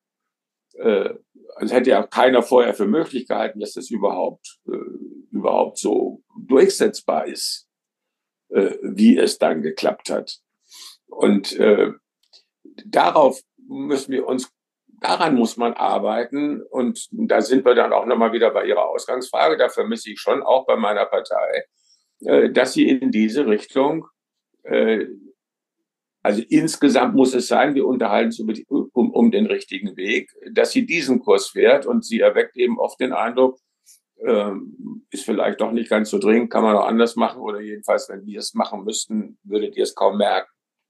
Äh, es hätte ja keiner vorher für möglich gehalten, dass das überhaupt, äh, überhaupt so durchsetzbar ist, äh, wie es dann geklappt hat. Und äh, darauf müssen wir uns, daran muss man arbeiten. Und da sind wir dann auch nochmal wieder bei Ihrer Ausgangsfrage. Da vermisse ich schon auch bei meiner Partei, äh, dass sie in diese Richtung, äh, also insgesamt muss es sein, wir unterhalten uns über die, um, um den richtigen Weg, dass sie diesen Kurs fährt und sie erweckt eben oft den Eindruck, ähm, ist vielleicht doch nicht ganz so dringend, kann man auch anders machen oder jedenfalls, wenn wir es machen müssten, würdet ihr es kaum merken.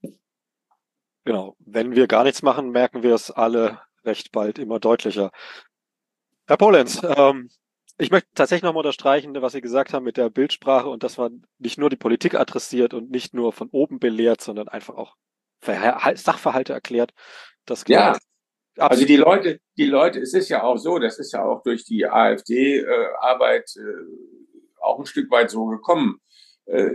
Genau, wenn wir gar nichts machen, merken wir es alle recht bald immer deutlicher. Herr Polenz, ähm, ich möchte tatsächlich nochmal unterstreichen, was Sie gesagt haben mit der Bildsprache und dass man nicht nur die Politik adressiert und nicht nur von oben belehrt, sondern einfach auch Sachverhalte erklärt. Das ja, also die Leute, die Leute, es ist ja auch so, das ist ja auch durch die AfD-Arbeit äh, äh, auch ein Stück weit so gekommen. Äh,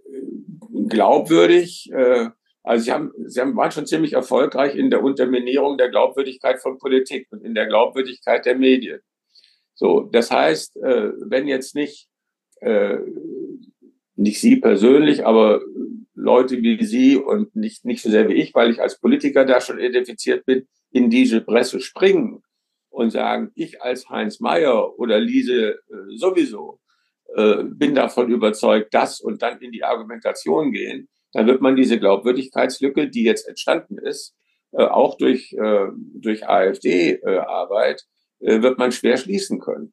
glaubwürdig, äh, also sie haben, sie haben, waren schon ziemlich erfolgreich in der Unterminierung der Glaubwürdigkeit von Politik und in der Glaubwürdigkeit der Medien. So, das heißt, äh, wenn jetzt nicht, äh, nicht Sie persönlich, aber Leute wie Sie und nicht, nicht so sehr wie ich, weil ich als Politiker da schon identifiziert bin, in diese Presse springen und sagen, ich als Heinz Mayer oder Liese äh, sowieso äh, bin davon überzeugt, das und dann in die Argumentation gehen, dann wird man diese Glaubwürdigkeitslücke, die jetzt entstanden ist, äh, auch durch, äh, durch AfD-Arbeit, äh, wird man schwer schließen können.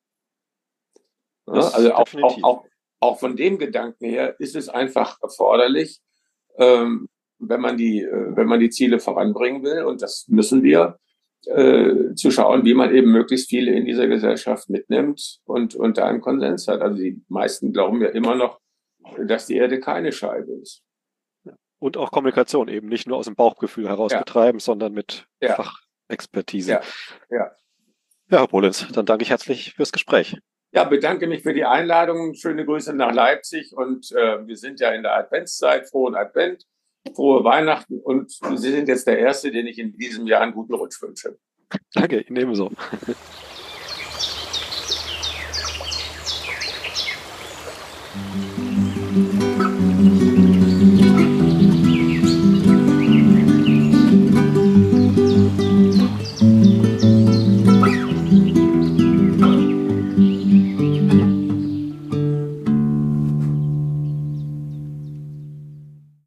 Ja, also auch, auch, auch, auch von dem Gedanken her ist es einfach erforderlich, ähm, wenn man die, äh, wenn man die Ziele voranbringen will, und das müssen wir, äh, zu schauen, wie man eben möglichst viele in dieser Gesellschaft mitnimmt und, und da einen Konsens hat. Also die meisten glauben ja immer noch, dass die Erde keine Scheibe ist. Und auch Kommunikation eben nicht nur aus dem Bauchgefühl heraus ja. betreiben, sondern mit ja. Fachexpertise. Ja. Ja. Ja, Herr Polenz, dann danke ich herzlich fürs Gespräch. Ja, bedanke mich für die Einladung. Schöne Grüße nach Leipzig und äh, wir sind ja in der Adventszeit. Frohen Advent, frohe Weihnachten und Sie sind jetzt der Erste, den ich in diesem Jahr einen guten Rutsch wünsche. Danke, Ihnen ebenso. Thank you.